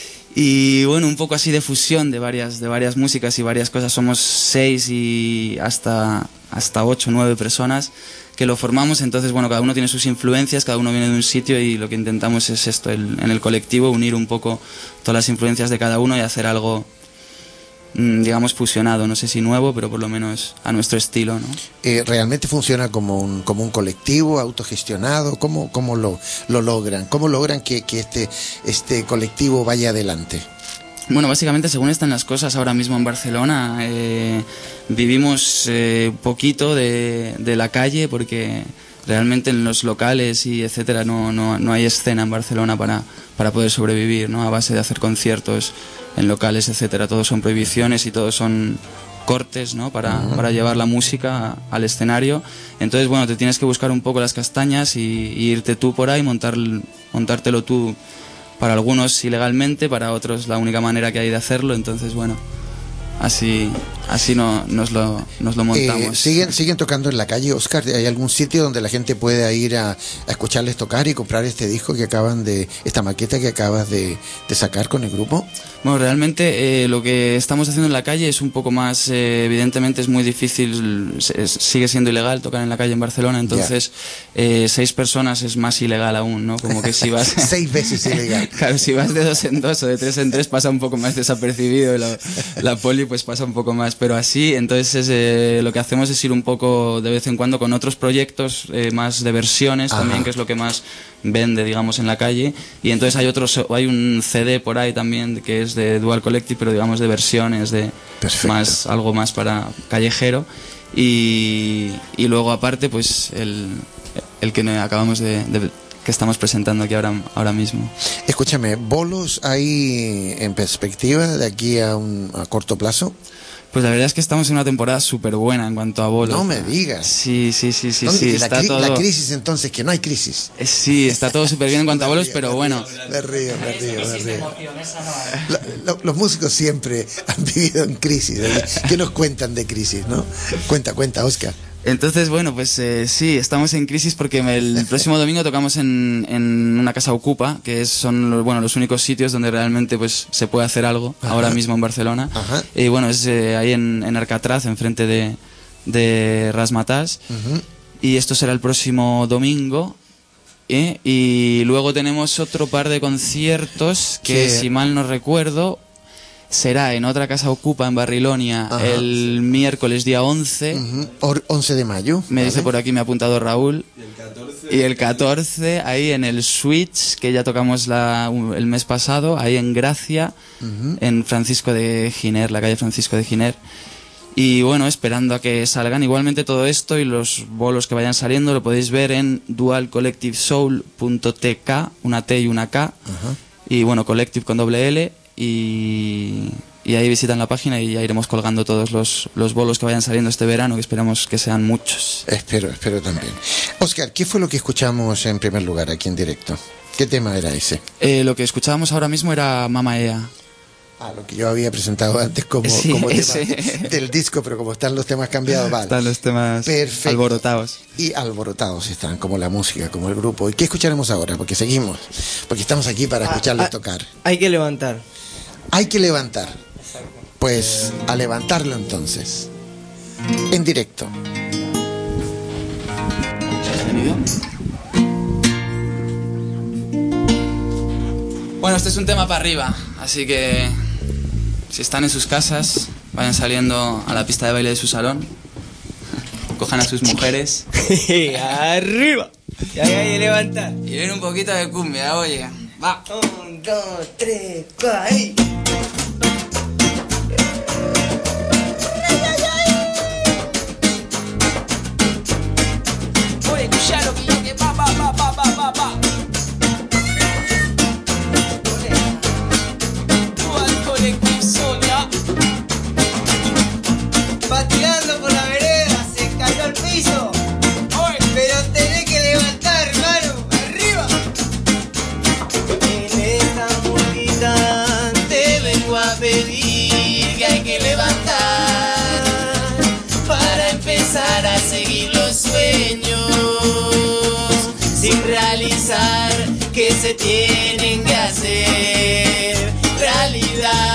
Y bueno, un poco así de fusión de varias, de varias músicas y varias cosas. Somos seis y hasta, hasta ocho, nueve personas que lo formamos. Entonces, bueno, cada uno tiene sus influencias, cada uno viene de un sitio y lo que intentamos es esto, el, en el colectivo, unir un poco todas las influencias de cada uno y hacer algo, digamos, fusionado, no sé si nuevo, pero por lo menos a nuestro estilo, ¿no? Eh, ¿Realmente funciona como un, como un colectivo autogestionado? ¿Cómo, cómo lo, lo logran? ¿Cómo logran que, que este, este colectivo vaya adelante? Bueno, básicamente según están las cosas ahora mismo en Barcelona, eh, vivimos eh, poquito de, de la calle porque realmente en los locales y etcétera no, no, no hay escena en Barcelona para, para poder sobrevivir, ¿no? A base de hacer conciertos en locales, etcétera. Todos son prohibiciones y todos son cortes, ¿no? Para, uh-huh. para llevar la música al escenario. Entonces, bueno, te tienes que buscar un poco las castañas y, y irte tú por ahí, montar, montártelo tú, para algunos ilegalmente, para otros la única manera que hay de hacerlo. Entonces, bueno, así así no, nos, lo, nos lo montamos. Eh, ¿siguen, ¿Siguen tocando en la calle, Oscar? ¿Hay algún sitio donde la gente pueda ir a, a escucharles tocar y comprar este disco que acaban de, esta maqueta que acabas de, de sacar con el grupo? Bueno, realmente eh, lo que estamos haciendo en la calle es un poco más, eh, evidentemente es muy difícil, es, sigue siendo ilegal tocar en la calle en Barcelona, entonces eh, seis personas es más ilegal aún, ¿no? Como que si vas... seis veces ilegal. Claro, si vas de dos en dos o de tres en tres pasa un poco más desapercibido, la, la poli pues pasa un poco más, pero así, entonces es, eh, lo que hacemos es ir un poco de vez en cuando con otros proyectos eh, más de versiones. Ajá. También, que es lo que más vende, digamos, en la calle, y entonces hay otros, hay un C D por ahí también que es de Dual Collective, pero digamos de versiones, de más, algo más para callejero, y, y luego aparte pues el, el que acabamos de, de que estamos presentando aquí ahora, ahora mismo. Escúchame, ¿bolos hay en perspectiva de aquí a un a corto plazo? Pues la verdad es que estamos en una temporada súper buena en cuanto a bolos. No me digas. Sí, sí, sí, sí. sí la, está cri todo... la crisis entonces, que no hay crisis. Eh, sí, está todo súper bien en cuanto a bolos, río, pero me bueno. Río, me río, me río, me río. Lo, lo, los músicos siempre han vivido en crisis. ¿eh? ¿Qué nos cuentan de crisis, no? Cuenta, cuenta, Oscar. Entonces, bueno, pues eh, sí, estamos en crisis porque el próximo domingo tocamos en, en una casa ocupa, que es, son los, bueno, los únicos sitios donde realmente pues se puede hacer algo. Ajá. Ahora mismo en Barcelona. Ajá. Y bueno, es eh, ahí en, en Arcatraz, enfrente de, de Rasmatàs. Uh-huh. Y esto será el próximo domingo. ¿eh? Y luego tenemos otro par de conciertos que, ¿Qué? si mal no recuerdo, será en otra casa ocupa en Barrilonia. Ajá. El miércoles día once. Uh-huh. once de mayo. Me ¿vale? dice por aquí, me ha apuntado Raúl. Y el catorce. Y el catorce, ahí en el Switch, que ya tocamos la, el mes pasado, ahí en Gracia, uh-huh. en Francisco de Giner, la calle Francisco de Giner. Y bueno, esperando a que salgan. Igualmente todo esto y los bolos que vayan saliendo lo podéis ver en dual collective soul punto t k, una T y una K. Uh-huh. Y bueno, Collective con doble L. Y, y ahí visitan la página y ya iremos colgando todos los, los bolos que vayan saliendo este verano, que esperamos que sean muchos. Espero, espero también. Oscar, ¿qué fue lo que escuchamos en primer lugar aquí en directo? ¿Qué tema era ese? Eh, lo que escuchábamos ahora mismo era Mama Ea. Ah, lo que yo había presentado antes como, sí, como tema ese. del disco, pero como están los temas cambiados, vale. Están los temas Perfecto. alborotados. Y alborotados están, como la música, como el grupo. ¿Y qué escucharemos ahora? Porque seguimos, porque estamos aquí para escucharlos ah, ah, tocar. Hay que levantar. Hay que levantar. Pues a levantarlo entonces. En directo. Bueno, este es un tema para arriba, así que si están en sus casas, vayan saliendo a la pista de baile de su salón, cojan a sus mujeres. ¡Arriba! Y hay que levantar. Y ven un poquito de cumbia, oye. Va. Un, dos, tres, cuatro. se tienen que hacer realidad.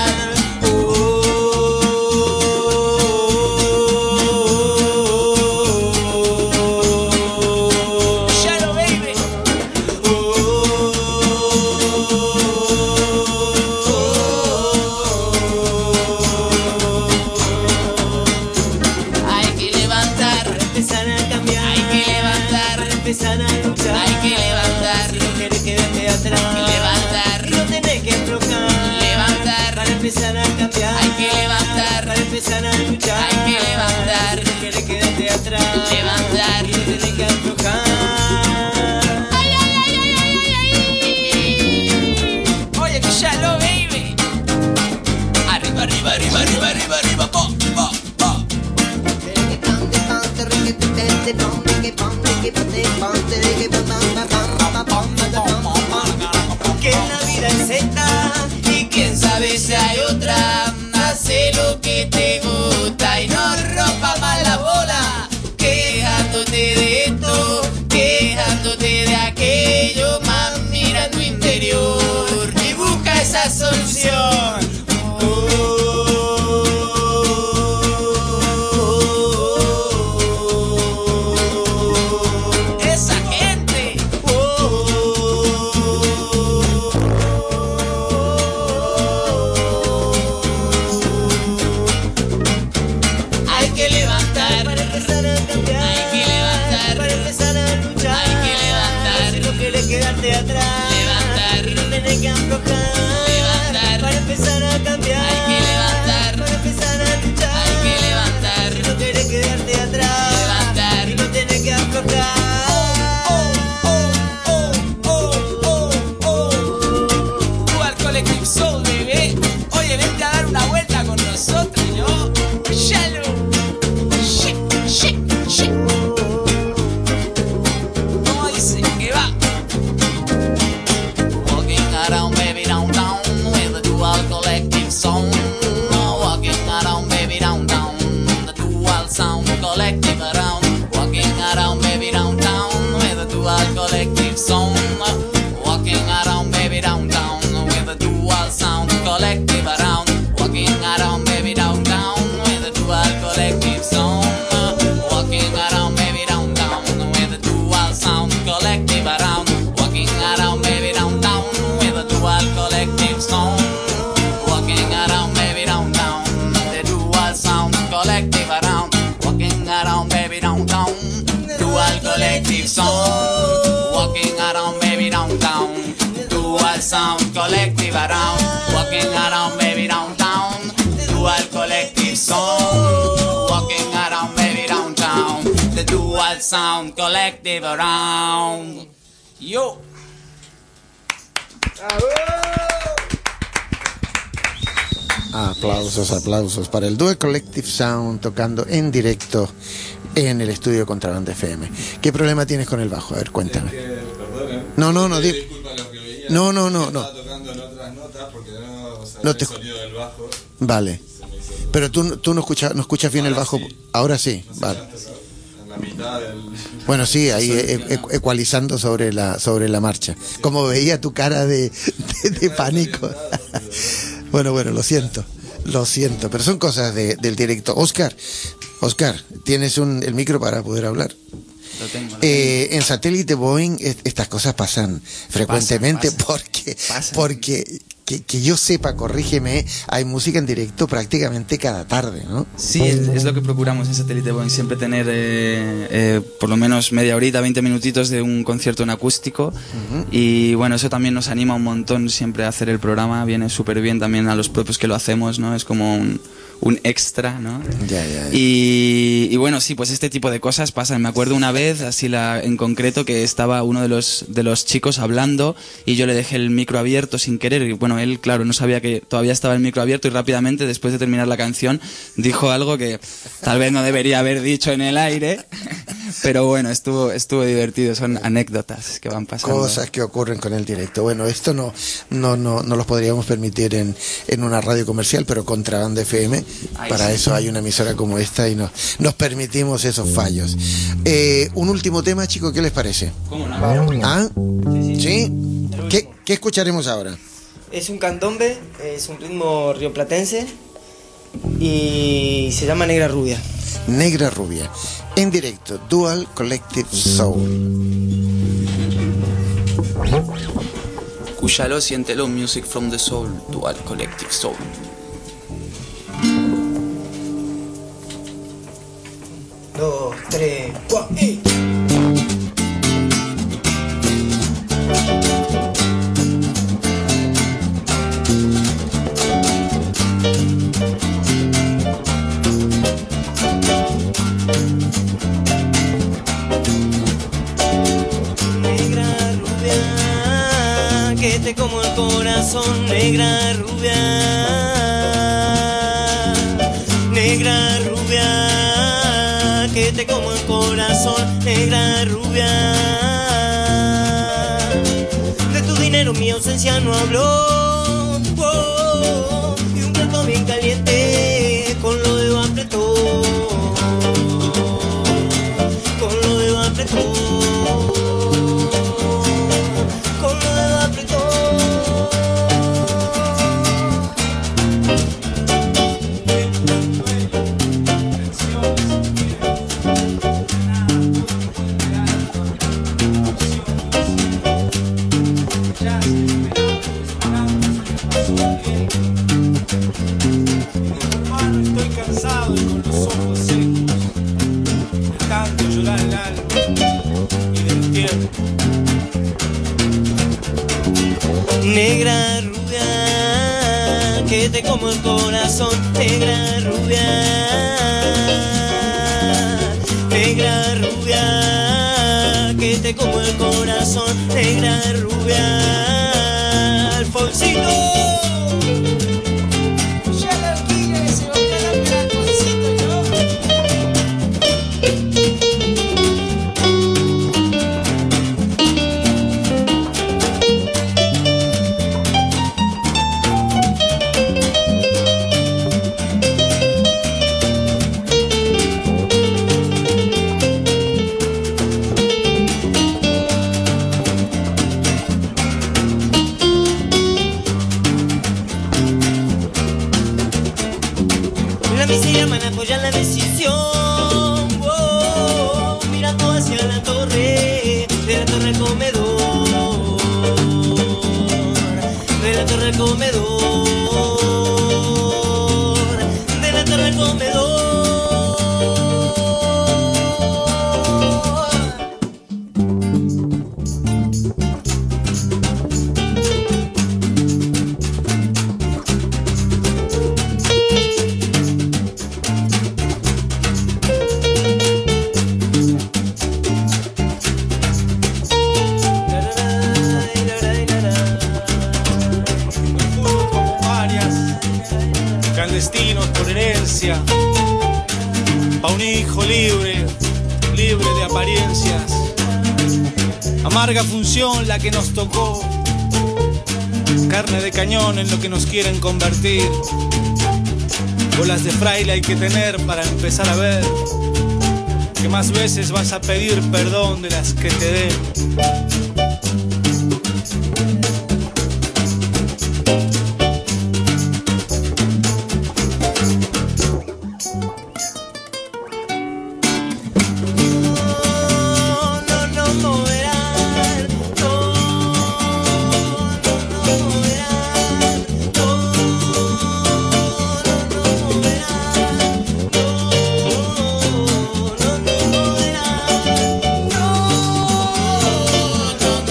Empezar a luchar, hay que levantar, si no quieres quedarte atrás, hay que levantar, y no tenés que aflojar, levantar, para empezar a cambiar, hay que levantar, para empezar a luchar, hay que levantar, si no quieres quedarte atrás, levantar, y no tenés que aflojar. Ay, ay, ay, ay, ay, ay, ay. Oye, que ya lo baby. Arriba, arriba, arriba, arriba, arriba, arriba, po, po, po. Que la vida es esta y quién sabe si hay otra. Hace lo que te gusta y no rompa más la bola. Quejándote de esto, quejándote de aquello, más mira tu interior y busca esa solución. Quedarte atrás, levantar, y no tenés que aflojar, levantar, para empezar a cambiar, hay que levantar, para empezar a luchar, hay que levantar, si no querés quedarte atrás, levantar, y no tenés que aflojar. Oh, oh, oh, oh, oh, oh, oh. Dual Collective Soul, bebé. Oye, vente a dar una vuelta con nosotros, ¿no? Shallow. Shit, shit, shit. ¿Cómo dice? Que va. Around baby downtown with the dual collective sound. Walking around baby downtown, the dual sound collective around. Walking around baby downtown with the dual collective sound. Walking around baby downtown with the dual sound collective around. Walking around baby downtown with the dual collective sound. Walking around baby downtown with the dual sound collective around. Walking around baby downtown with a dual collective sound. Walking around baby downtown, the dual sound collective around. Walking around baby downtown, dual collective sound. Walking around baby downtown, dual sound collective around. Walking around baby downtown, dual collective sound. Walking around baby downtown, the dual sound collective around. Yo. Aplausos, aplausos para el Dual Collective Sound tocando en directo en el estudio Contrabanda F M. ¿Qué problema tienes con el bajo? A ver, cuéntame. No, no, no. Di... No, no, no, no. No te... Vale. Pero tú, tú no escuchas, no escuchas bien el bajo. Ahora sí, vale. Bueno, sí, ahí e ecualizando sobre la sobre la marcha. Como veía tu cara de, de, de pánico. Bueno, bueno, lo siento, lo siento, pero son cosas de, del directo. Oscar, Oscar, ¿tienes un, el micro para poder hablar? Lo tengo, lo eh, tengo. En satélite Boeing est estas cosas pasan frecuentemente Pasa, pasa. porque Pasa. porque que, que yo sepa, corrígeme, hay música en directo prácticamente cada tarde, ¿no? Sí, es, es lo que procuramos en Satélite Boeing, siempre tener eh, eh, por lo menos media horita, veinte minutitos de un concierto en acústico. Uh-huh. Y bueno, eso también nos anima un montón siempre a hacer el programa, viene súper bien también a los propios que lo hacemos, ¿no? Es como un, un extra, ¿no? Ya, ya, ya. Y, y bueno, sí, pues este tipo de cosas pasan. Me acuerdo una vez, así la, en concreto, que estaba uno de los, de los chicos hablando y yo le dejé el micro abierto sin querer. Y bueno, él, claro, no sabía que todavía estaba el micro abierto y rápidamente, después de terminar la canción, dijo algo que tal vez no debería haber dicho en el aire, pero bueno, estuvo, estuvo divertido. Son anécdotas que van pasando. Cosas que ocurren con el directo. Bueno, esto no, no, no, no los podríamos permitir en, en una radio comercial, pero Contrabanda F M, Ay, para sí. eso hay una emisora como esta y nos, nos permitimos esos fallos. Eh, un último tema, chicos, ¿qué les parece? ¿Cómo no? ¿Ah? Sí, sí, sí. ¿Sí? El ¿Qué, ¿Qué escucharemos ahora? Es un candombe, es un ritmo rioplatense y se llama Negra Rubia. Negra Rubia, en directo, Dual Collective Soul. Escúchalo, siéntelo, music from the soul, Dual Collective Soul. Dos, tres, cuatro, ¡ey! Como el corazón, negra rubia, negra rubia, que te como el corazón, negra rubia. De tu dinero mi ausencia no habló, oh, y un plato bien caliente con lo de apretó, con lo de apretó. Negra rubia, que te como el corazón, negra rubia, negra rubia, que te como el corazón, negra rubia, Alfonsito. La miseria van a apoyar la decisión, oh, mirando hacia la torre, de la torre al comedor, de la torre al comedor, de la torre al comedor. Clandestinos por herencia, pa' un hijo libre, libre de apariencias. Amarga función la que nos tocó, carne de cañón en lo que nos quieren convertir. Bolas de fraile hay que tener para empezar a ver que más veces vas a pedir perdón de las que te den. No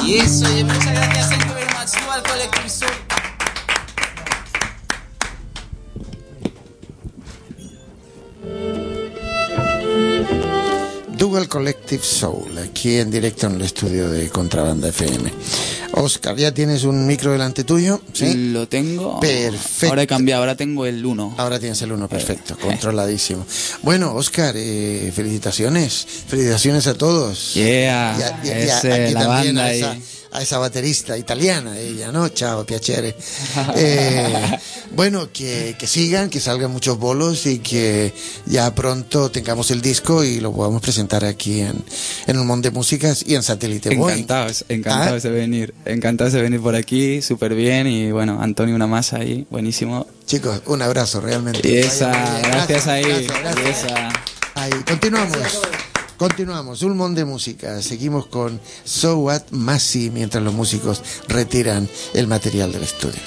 Yes, oye, muchas gracias. Thank you very much. Dual Collective Soul. Dual Collective Soul, aquí en directo en el estudio de Contrabanda F M. Oscar, ¿ya tienes un micro delante tuyo? ¿Sí? Lo tengo. Perfecto. Ahora he cambiado, ahora tengo el uno. Ahora tienes el uno, perfecto, eh, controladísimo. Bueno, Oscar, eh, felicitaciones. Felicitaciones a todos. Yeah, y a, y a, es, y a, aquí la también banda a esa, ahí. a esa baterista italiana, ella, ¿no? Ciao, piacere. Eh, bueno, que, que sigan, que salgan muchos bolos y que ya pronto tengamos el disco y lo podamos presentar aquí en, en un montón de músicas y en Satélite Boeing. Encantados, encantados ¿Ah? de venir, encantados de venir por aquí, súper bien. Y bueno, Antonio, una más ahí, buenísimo. Chicos, un abrazo realmente. Y esa, gracias, gracias ahí. Gracias, gracias. Y esa. Ahí, continuamos. Continuamos, un montón de música. Seguimos con So What Massey mientras los músicos retiran el material del estudio.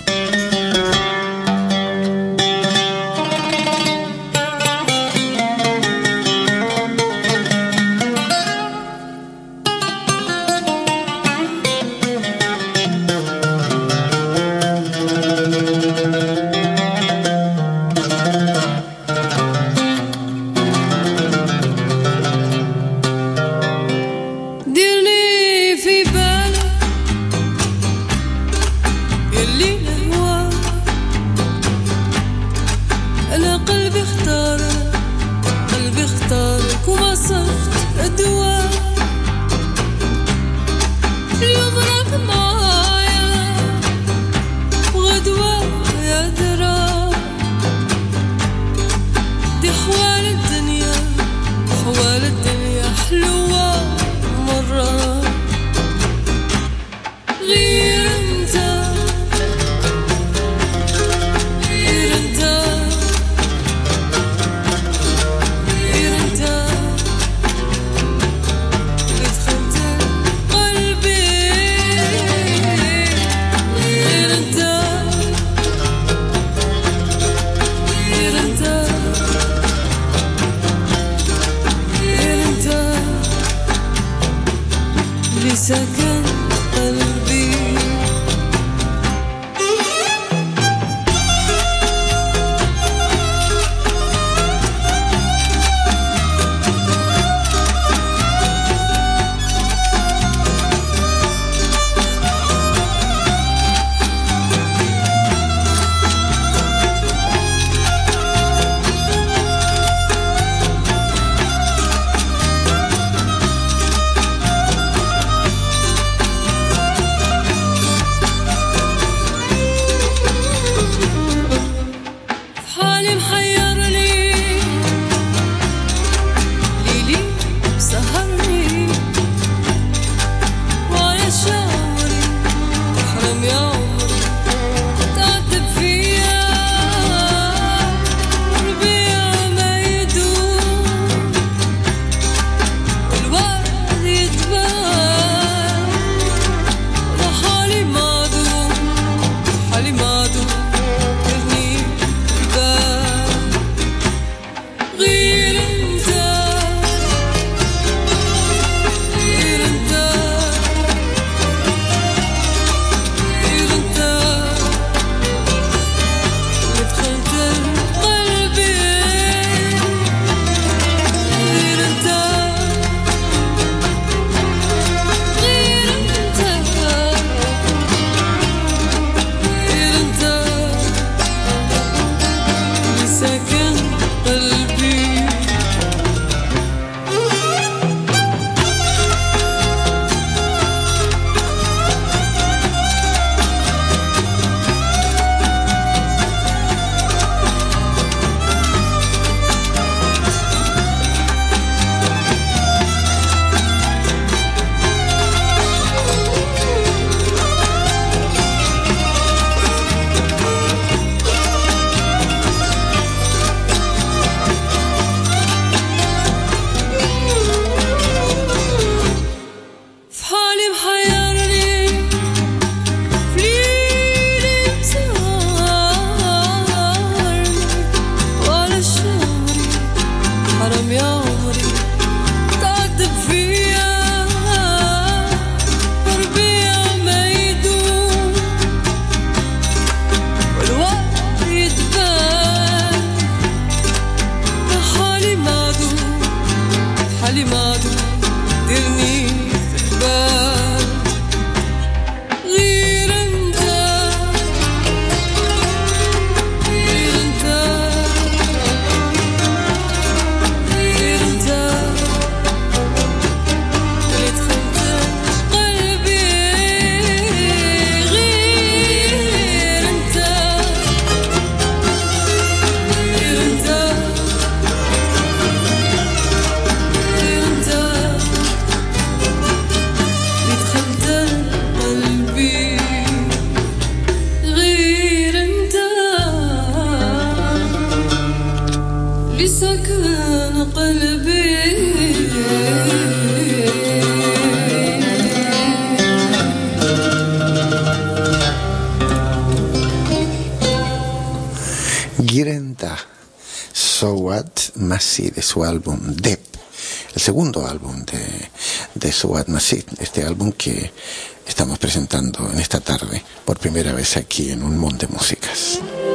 Masih de su álbum Dep, el segundo álbum de, de Souad Masih, este álbum que estamos presentando en esta tarde por primera vez aquí en Un Mundo de Músicas.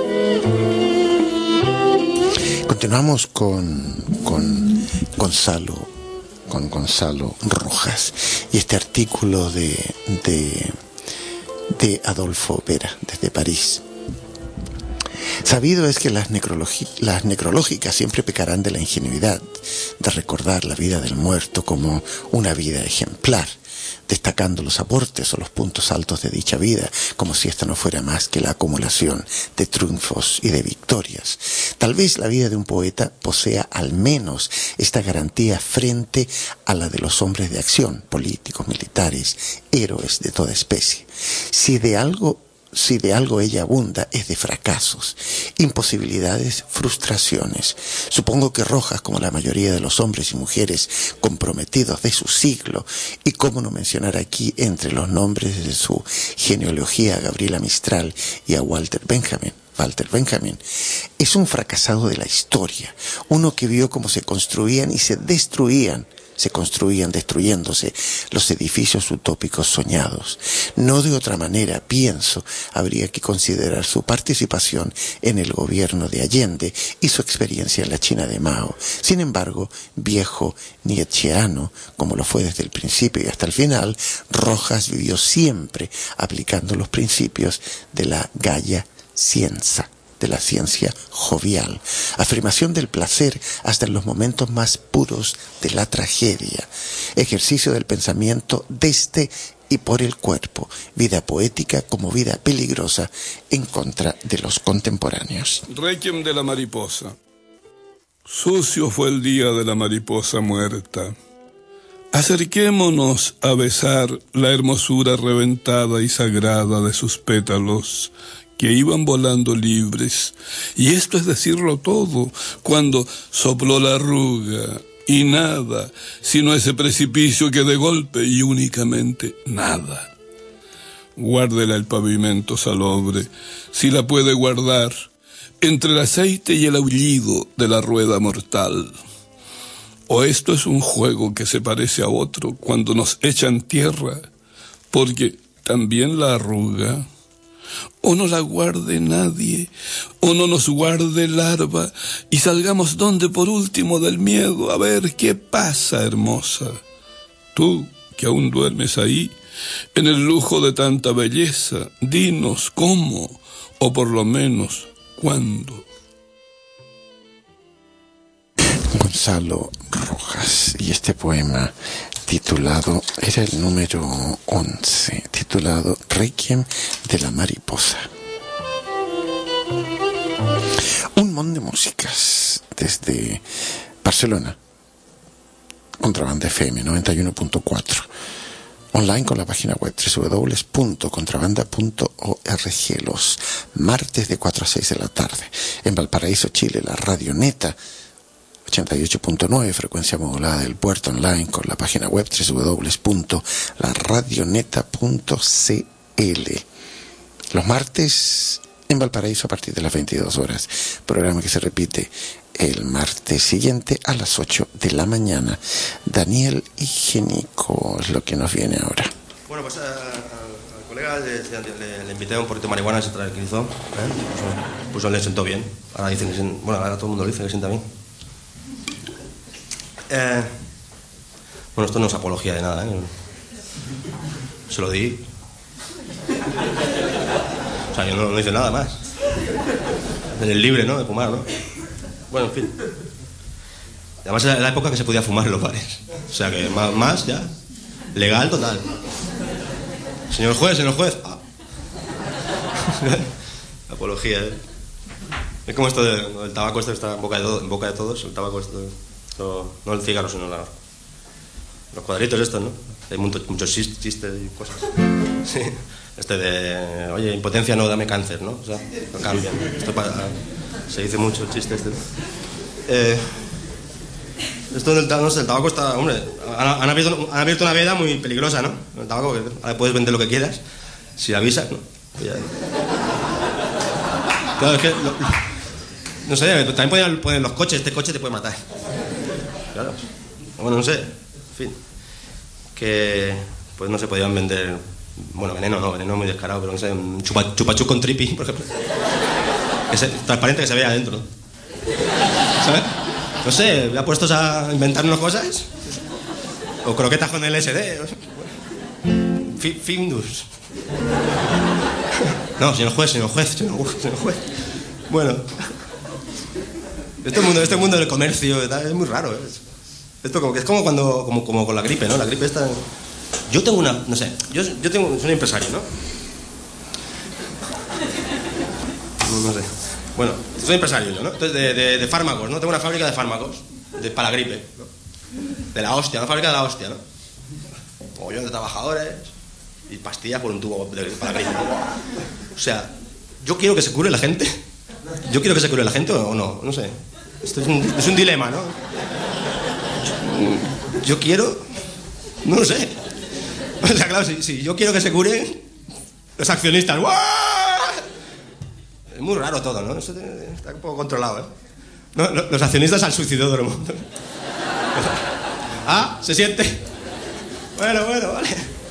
Continuamos con, con Gonzalo con Gonzalo Rojas y este artículo de, de, de Adolfo Vera desde París. Sabido es que las, las necrológicas siempre pecarán de la ingenuidad de recordar la vida del muerto como una vida ejemplar, destacando los aportes o los puntos altos de dicha vida, como si esta no fuera más que la acumulación de triunfos y de victorias. Tal vez la vida de un poeta posea al menos esta garantía frente a la de los hombres de acción, políticos, militares, héroes de toda especie. Si de algo Si de algo ella abunda, es de fracasos, imposibilidades, frustraciones. Supongo que Rojas, como la mayoría de los hombres y mujeres comprometidos de su siglo, y cómo no mencionar aquí entre los nombres de su genealogía a Gabriela Mistral y a Walter Benjamin, Walter Benjamin, es un fracasado de la historia, uno que vio cómo se construían y se destruían se construían destruyéndose los edificios utópicos soñados. No de otra manera, pienso, habría que considerar su participación en el gobierno de Allende y su experiencia en la China de Mao. Sin embargo, viejo nietzscheano, como lo fue desde el principio y hasta el final, Rojas vivió siempre aplicando los principios de la Gaia Scienza, de la ciencia jovial, afirmación del placer hasta en los momentos más puros de la tragedia, ejercicio del pensamiento desde y por el cuerpo, vida poética como vida peligrosa en contra de los contemporáneos. Requiem de la mariposa. Sucio fue el día de la mariposa muerta. Acerquémonos a besar la hermosura reventada y sagrada de sus pétalos, que iban volando libres, y esto es decirlo todo, cuando sopló la arruga, y nada, sino ese precipicio que de golpe y únicamente nada. Guárdela el pavimento salobre, si la puede guardar, entre el aceite y el aullido de la rueda mortal. O esto es un juego que se parece a otro cuando nos echan tierra, porque también la arruga, o no la guarde nadie, o no nos guarde larva, y salgamos donde por último del miedo, a ver qué pasa, hermosa. Tú, que aún duermes ahí, en el lujo de tanta belleza, dinos cómo, o por lo menos, cuándo. Gonzalo Rojas, y este poema titulado, era el número once, titulado Requiem de la mariposa. Un montón de músicas desde Barcelona, Contrabanda F M noventa y uno punto cuatro, online con la página web doble u doble u doble u punto contrabanda punto org, los martes de cuatro a seis de la tarde. En Valparaíso, Chile, la Radio Neta ochenta y ocho punto nueve, frecuencia modulada del puerto, online con la página web doble u doble u doble u punto la radioneta punto c l. Los martes en Valparaíso a partir de las veintidós horas, programa que se repite el martes siguiente a las ocho de la mañana. Daniel Higiénico es lo que nos viene ahora. Bueno, pues a, a, al colega le, le, le invité un poquito de marihuana y se tranquilizó, ¿eh? Pues, pues le sentó bien. Ahora dicen que, bueno, ahora todo el mundo lo dice que sienta bien. Eh, bueno, esto no es apología de nada, ¿eh? Se lo di. O sea, yo no, no hice nada más. En el libre, ¿no? De fumar, ¿no? Bueno, en fin. Además era la época que se podía fumar en los bares. O sea que más, más ya. Legal total. Señor juez, señor juez. Ah. Apología, ¿eh? Es como esto de, del tabaco, esto está en boca de, todo, en boca de todos. El tabaco, esto. No, no el cigarro, sino la, los cuadritos estos, ¿no? Hay muchos, muchos chistes y cosas. Sí. Este de, oye, impotencia no, dame cáncer, ¿no? O sea, lo cambian. Esto para, se dice mucho el chiste este. Eh, esto del, no sé, el tabaco está, hombre, han, han, abierto, han abierto una veda muy peligrosa, ¿no? El tabaco, que ahora puedes vender lo que quieras, si avisas, ¿no? Ya. Claro, es que lo, No sé, también pueden poner los coches, este coche te puede matar. Claro. Bueno, no sé. En fin. Que pues no se podían vender. Bueno, veneno no, veneno muy descarado, pero no sé, un chupa, chupachú con tripi, por ejemplo. Que se, transparente que se vea adentro. ¿Sabes? No sé, ¿me ha puesto a inventarnos cosas? O croquetas con L S D. F- Findus. No, señor juez, señor juez, señor juez. Bueno. Este mundo, este mundo del comercio es muy raro, ¿eh? Esto como que es como cuando como, como con la gripe, ¿no? La gripe está. Yo tengo una, no sé, yo, yo tengo, soy un empresario, ¿no? No, no sé. Bueno, soy empresario yo, ¿no? Entonces, de, de, de fármacos, ¿no? Tengo una fábrica de fármacos de, para la gripe, ¿no? De la hostia, una fábrica de la hostia, ¿no? Mogollón de trabajadores y pastillas por un tubo de, para la gripe. O sea, yo quiero que se cure la gente. Yo quiero que se cure la gente o no, no sé. Esto es un, es un dilema, ¿no? Yo quiero... No lo sé. O sea, claro, si, si yo quiero que se cure, los accionistas... ¡Uah! Es muy raro todo, ¿no? Eso está un poco controlado, ¿eh? No, los accionistas al suicidódromo. Ah, se siente. Bueno, bueno, vale.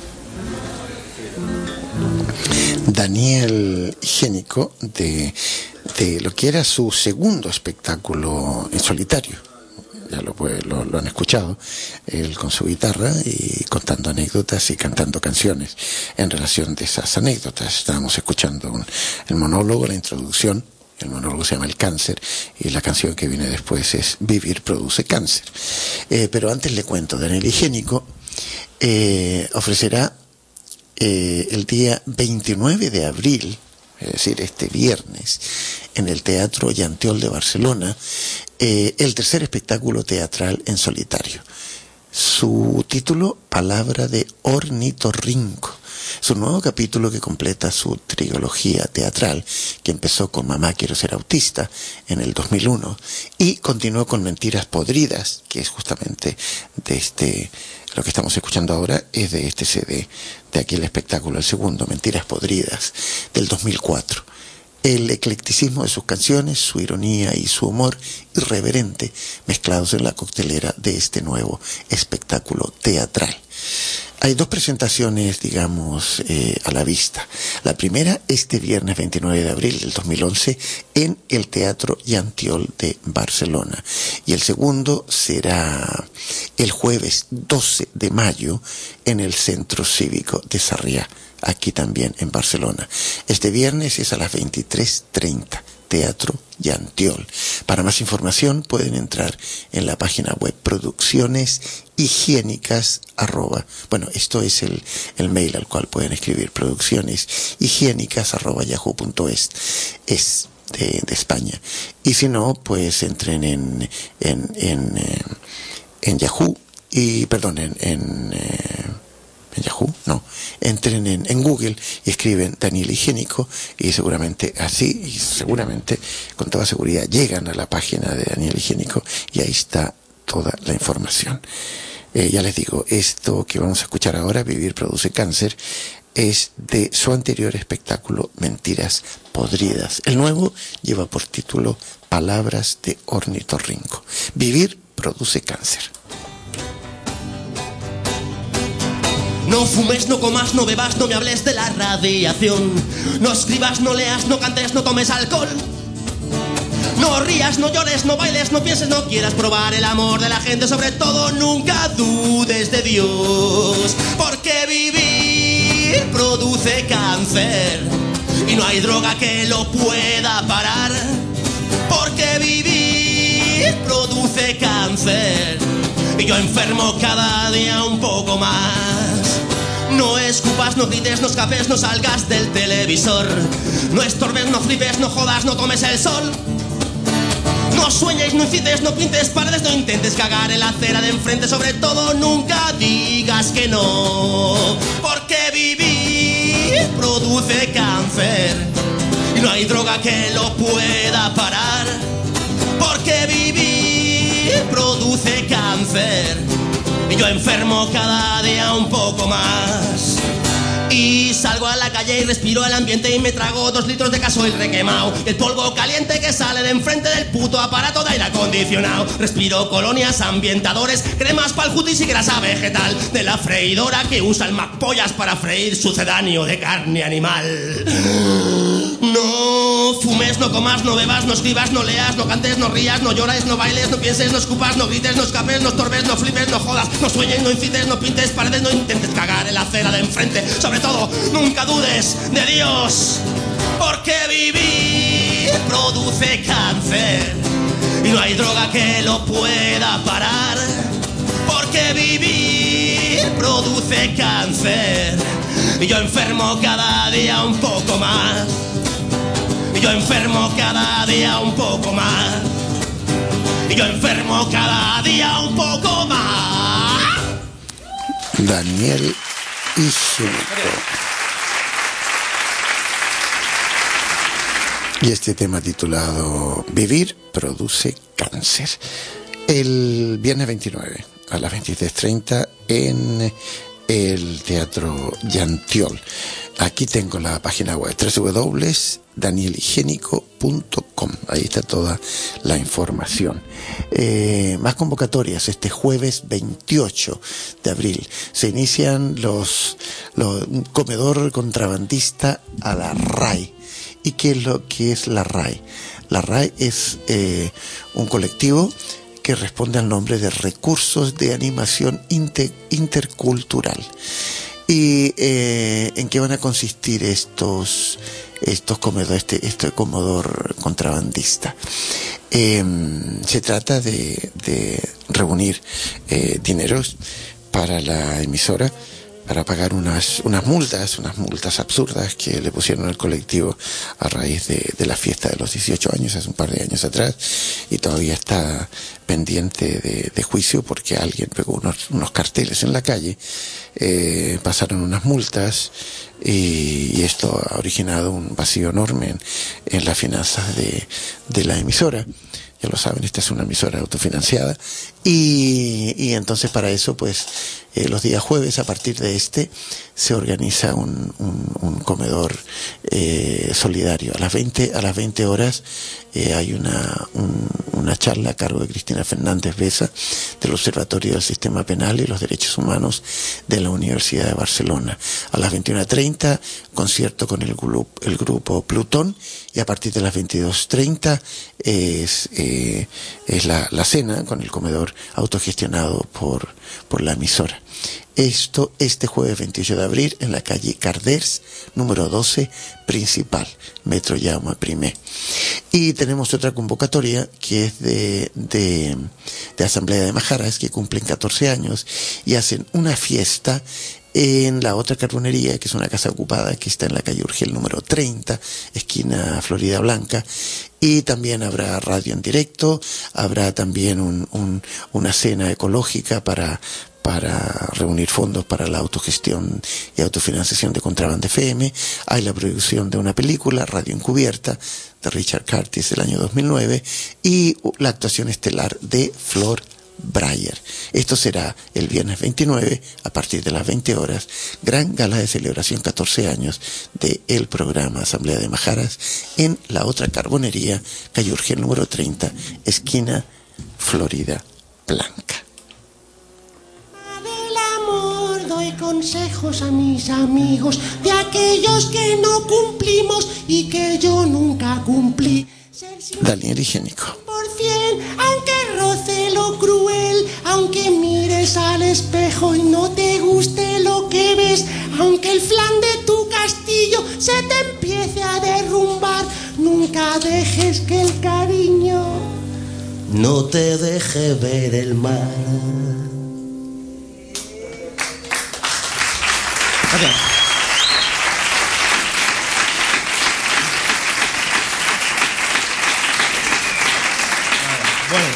Daniel Higiénico, de, de lo que era su segundo espectáculo en solitario. Ya lo, lo, lo han escuchado, él con su guitarra y contando anécdotas y cantando canciones en relación de esas anécdotas. Estábamos escuchando un, el monólogo, la introducción. El monólogo se llama El Cáncer y la canción que viene después es Vivir produce cáncer. Eh, pero antes le cuento, Daniel Higiénico eh, ofrecerá eh, el día veintinueve de abril, es decir, este viernes, en el Teatro Llantiol de Barcelona, eh, el tercer espectáculo teatral en solitario. Su título, Palabra de Ornitorrinco. Es un nuevo capítulo que completa su trilogía teatral, que empezó con Mamá quiero ser autista en el dos mil uno y continuó con Mentiras podridas, que es justamente de este, lo que estamos escuchando ahora es de este C D, de aquí el espectáculo, el segundo, Mentiras podridas, del dos mil cuatro. El eclecticismo de sus canciones, su ironía y su humor irreverente mezclados en la coctelera de este nuevo espectáculo teatral. Hay dos presentaciones, digamos, eh, a la vista. La primera, este viernes veintinueve de abril del dos mil once, en el Teatro Llantiol de Barcelona. Y el segundo será el jueves doce de mayo en el Centro Cívico de Sarriá, aquí también en Barcelona. Este viernes es a las veintitrés treinta. Teatro Llantiol. Para más información pueden entrar en la página web producciones higiénicas arroba, bueno, esto es el, el mail al cual pueden escribir, producciones higiénicas arroba yahoo punto es, es de, de España. Y si no, pues entren en en en, eh, en Yahoo y perdón en en eh, en Yahoo, no, entren en, en Google y escriben Daniel Higiénico y seguramente así, y seguramente con toda seguridad llegan a la página de Daniel Higiénico y ahí está toda la información. Eh, ya les digo, esto que vamos a escuchar ahora, Vivir produce cáncer, es de su anterior espectáculo Mentiras podridas. El nuevo lleva por título Palabras de Ornitorrinco. Vivir produce cáncer. No fumes, no comas, no bebas, no me hables de la radiación. No escribas, no leas, no cantes, no tomes alcohol. No rías, no llores, no bailes, no pienses, no quieras probar el amor de la gente. Sobre todo, nunca dudes de Dios. Porque vivir produce cáncer y no hay droga que lo pueda parar. Porque vivir produce cáncer y yo enfermo cada día un poco más. No escupas, no grites, no escapes, no salgas del televisor. No estorbes, no flipes, no jodas, no tomes el sol. No sueñes, no incites, no pintes paredes, no intentes cagar en la acera de enfrente. Sobre todo, nunca digas que no. Porque vivir produce cáncer y no hay droga que lo pueda parar. Porque vivir produce cáncer y yo enfermo cada día un poco más. Y sal Salgo a la calle y respiro el ambiente y me trago dos litros de gasoil requemado. El polvo caliente que sale de enfrente del puto aparato de aire acondicionado. Respiro colonias, ambientadores, cremas pa'l cutis y grasa vegetal de la freidora que usa el McPollas para freír sucedáneo de carne animal. No fumes, no comas, no bebas, no escribas, no leas, no cantes, no rías, no llores, no bailes, no pienses, no escupas, no grites, no escapes, no estorbes, no flipes, no jodas, no sueñes, no incites, no pintes paredes, no intentes cagar en la acera de enfrente. Sobre todo, nunca dudes de Dios, porque vivir produce cáncer y no hay droga que lo pueda parar. Porque vivir produce cáncer y yo enfermo cada día un poco más. Y yo enfermo cada día un poco más. Y yo enfermo cada día un poco más. Daniel Higiénico. Y este tema titulado Vivir produce cáncer. El viernes veintinueve a las veintitrés treinta en el Teatro Yantiol. Aquí tengo la página web doble u doble u doble u punto daniel higiénico punto com. Ahí está toda la información. Eh, más convocatorias este jueves veintiocho de abril. Se inician los, los un comedor contrabandista a la R A I. ¿Y qué es lo que es la R A I? La R A I es eh, un colectivo que responde al nombre de Recursos de Animación Inter- Intercultural. ¿Y eh, en qué van a consistir estos estos comedores, este, este comedor contrabandista? Eh, se trata de, de reunir eh, dineros para la emisora, para pagar unas unas multas, unas multas absurdas que le pusieron al colectivo a raíz de, de la fiesta de los dieciocho años, hace un par de años atrás, y todavía está pendiente de, de juicio porque alguien pegó unos, unos carteles en la calle, eh, pasaron unas multas y, y esto ha originado un vacío enorme en, en las finanzas de, de la emisora. Ya lo saben, esta es una emisora autofinanciada y, y entonces para eso pues eh, los días jueves a partir de este se organiza un, un, un comedor eh, solidario. A las veinte, a las veinte horas eh, hay una, un, una charla a cargo de Cristina Fernández Besa del Observatorio del Sistema Penal y los Derechos Humanos de la Universidad de Barcelona. A las veintiuna treinta concierto con el grupo, el grupo Plutón y a partir de las veintidós treinta es, eh, es la, la cena con el comedor autogestionado por, por la emisora. Esto este jueves veintiocho de abril en la calle Carders, número doce, principal, Metro Jaume Primer. Y tenemos otra convocatoria que es de, de, de Asamblea de Majaras, que cumplen catorce años y hacen una fiesta en la otra carbonería, que es una casa ocupada que está en la calle Urgel número treinta, esquina Florida Blanca, y también habrá radio en directo, habrá también un, un, una cena ecológica para para reunir fondos para la autogestión y autofinanciación de Contraband F M. Hay la producción de una película, Radio Encubierta, de Richard Curtis del año dos mil nueve, y la actuación estelar de Flor Breyer. Esto será el viernes veintinueve a partir de las veinte horas, gran gala de celebración catorce años de el programa Asamblea de Majaras en la otra carbonería, calle Urgel número treinta, esquina Florida Blanca. Doy consejos a mis amigos de aquellos que no cumplimos y que yo nunca cumplí. Daniel Higiénico. Por cien, aunque roce lo cruel, aunque mires al espejo y no te guste lo que ves, aunque el flan de tu castillo se te empiece a derrumbar, nunca dejes que el cariño no te deje ver el mar. Gracias. Bueno,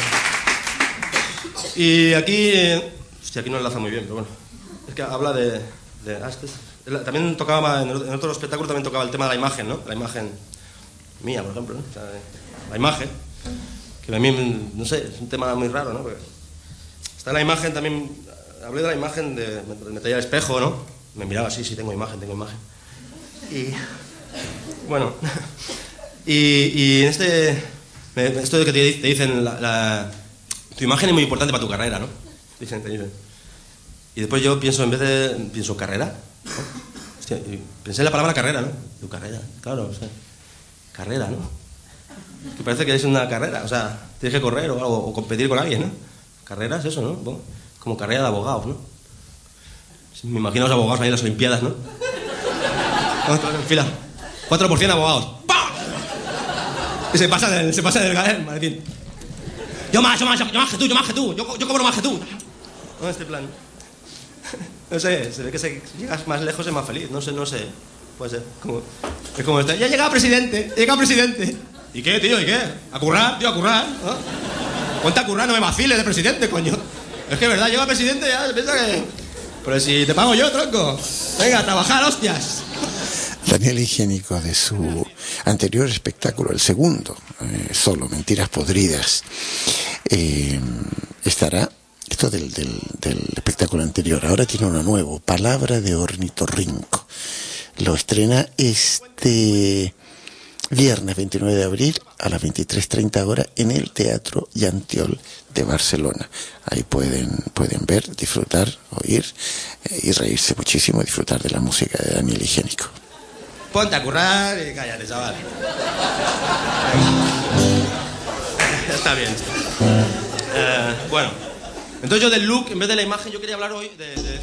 y aquí, eh, hostia, aquí no enlaza muy bien, pero bueno, es que habla de, de ah, este es, también tocaba, en otro espectáculo también tocaba el tema de la imagen, ¿no? La imagen mía, por ejemplo, ¿no? O sea, la imagen, que a mí, no sé, es un tema muy raro, ¿no? Porque está la imagen también, hablé de la imagen de, me, me traía el espejo, ¿no? Me miraba así, sí, tengo imagen, tengo imagen. Y bueno, y, y en este, esto de que te, te dicen, la, la, tu imagen es muy importante para tu carrera, ¿no? Dicen, te dicen. Y después yo pienso, en vez de, pienso, ¿carrera? ¿No? Hostia, y pensé en la palabra carrera, ¿no? Tu carrera, claro, o sea, carrera, ¿no? Que parece que es una carrera, o sea, tienes que correr o algo, o competir con alguien, ¿no? Carrera es eso, ¿no? Como carrera de abogados, ¿no? Me imagino a los abogados ahí en las Olimpiadas, ¿no? En fila. cuatro por ciento abogados. ¡Pam! Y se pasa del, se pasa del galén, maletín. Yo más, yo más, yo más que tú, yo más que tú. Yo, yo cobro más que tú. No, este plan. No sé, se ve que si llegas más lejos es más feliz. No sé, no sé. Puede ser. Como, es como este. Ya llega presidente, llega presidente. ¿Y qué, tío? ¿Y qué? A currar, tío, a currar. ¿No? Ponte a currar, no me vaciles de presidente, coño. Es que, ¿verdad? Llega presidente ya, se piensa que... Pero si te pago yo, tronco. Venga, a trabajar, hostias. Daniel Higiénico, de su anterior espectáculo, el segundo, eh, solo, Mentiras Podridas, eh, estará, esto del, del, del espectáculo anterior, ahora tiene uno nuevo, Palabra de Ornitorrinco. Lo estrena este viernes veintinueve de abril a las veintitrés treinta horas en el Teatro Llantiol de Barcelona. Ahí pueden, pueden ver, disfrutar, oír eh, y reírse muchísimo, disfrutar de la música de Daniel Higiénico. Ponte a currar y cállate, chaval. Está bien. Eh, bueno, entonces yo del look, en vez de la imagen, yo quería hablar hoy de... de...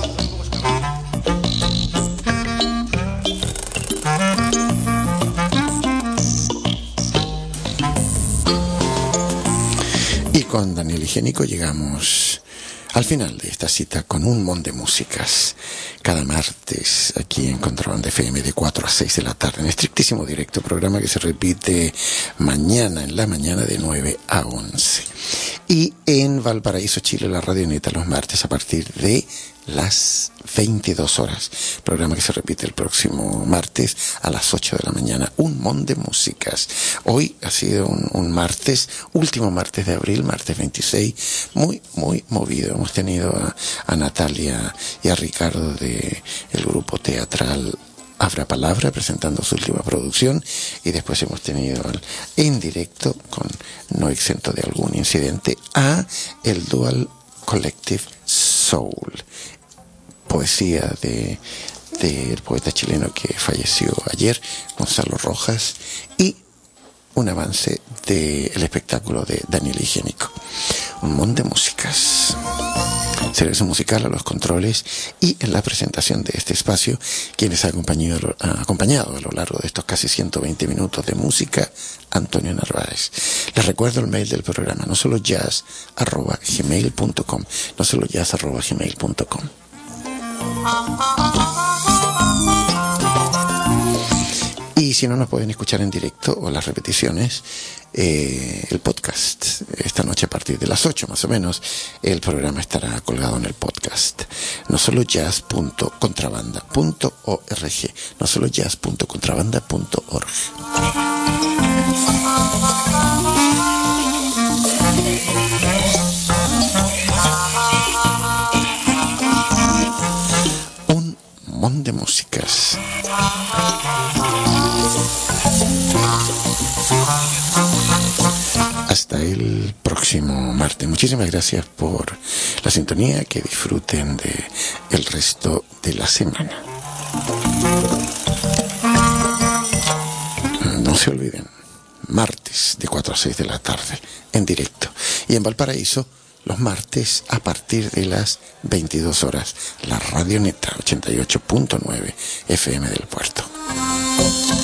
Y con Daniel Higiénico llegamos al final de esta cita con un montón de músicas. Cada martes aquí en Contrabanda F M de cuatro a seis de la tarde en estrictísimo directo, programa que se repite mañana en la mañana de nueve a once. Y en Valparaíso, Chile, la Radioneta los martes a partir de las veintidós horas. Programa que se repite el próximo martes a las ocho de la mañana. Un montón de músicas. Hoy ha sido un, un martes, último martes de abril, martes veintiséis, muy, muy movido. Hemos tenido a, a Natalia y a Ricardo de el grupo teatral Abra Palabra presentando su última producción, y después hemos tenido en directo, con no exento de algún incidente, a el Dual Collective Soul, poesía de del poeta chileno que falleció ayer, Gonzalo Rojas, y un avance del espectáculo de Daniel Higiénico. Un montón de músicas. Servicio musical a los controles y en la presentación de este espacio, quienes ha acompañado, ha acompañado a lo largo de estos casi ciento veinte minutos de música, Antonio Narváez. Les recuerdo el mail del programa, no solo jazz arroba gmail punto com, no solo jazz arroba gmail punto com. Y si no nos pueden escuchar en directo o las repeticiones, eh, el podcast, esta noche a partir de las ocho más o menos, el programa estará colgado en el podcast. No solo jazz punto contrabanda punto org, no solo jazz punto contrabanda punto org. Un montón de músicas. Hasta el próximo martes. Muchísimas gracias por la sintonía. Que disfruten de el resto de la semana. No se olviden, martes de cuatro a seis de la tarde en directo. Y en Valparaíso, los martes a partir de las veintidós horas, la Radioneta ochenta y ocho punto nueve F M del Puerto.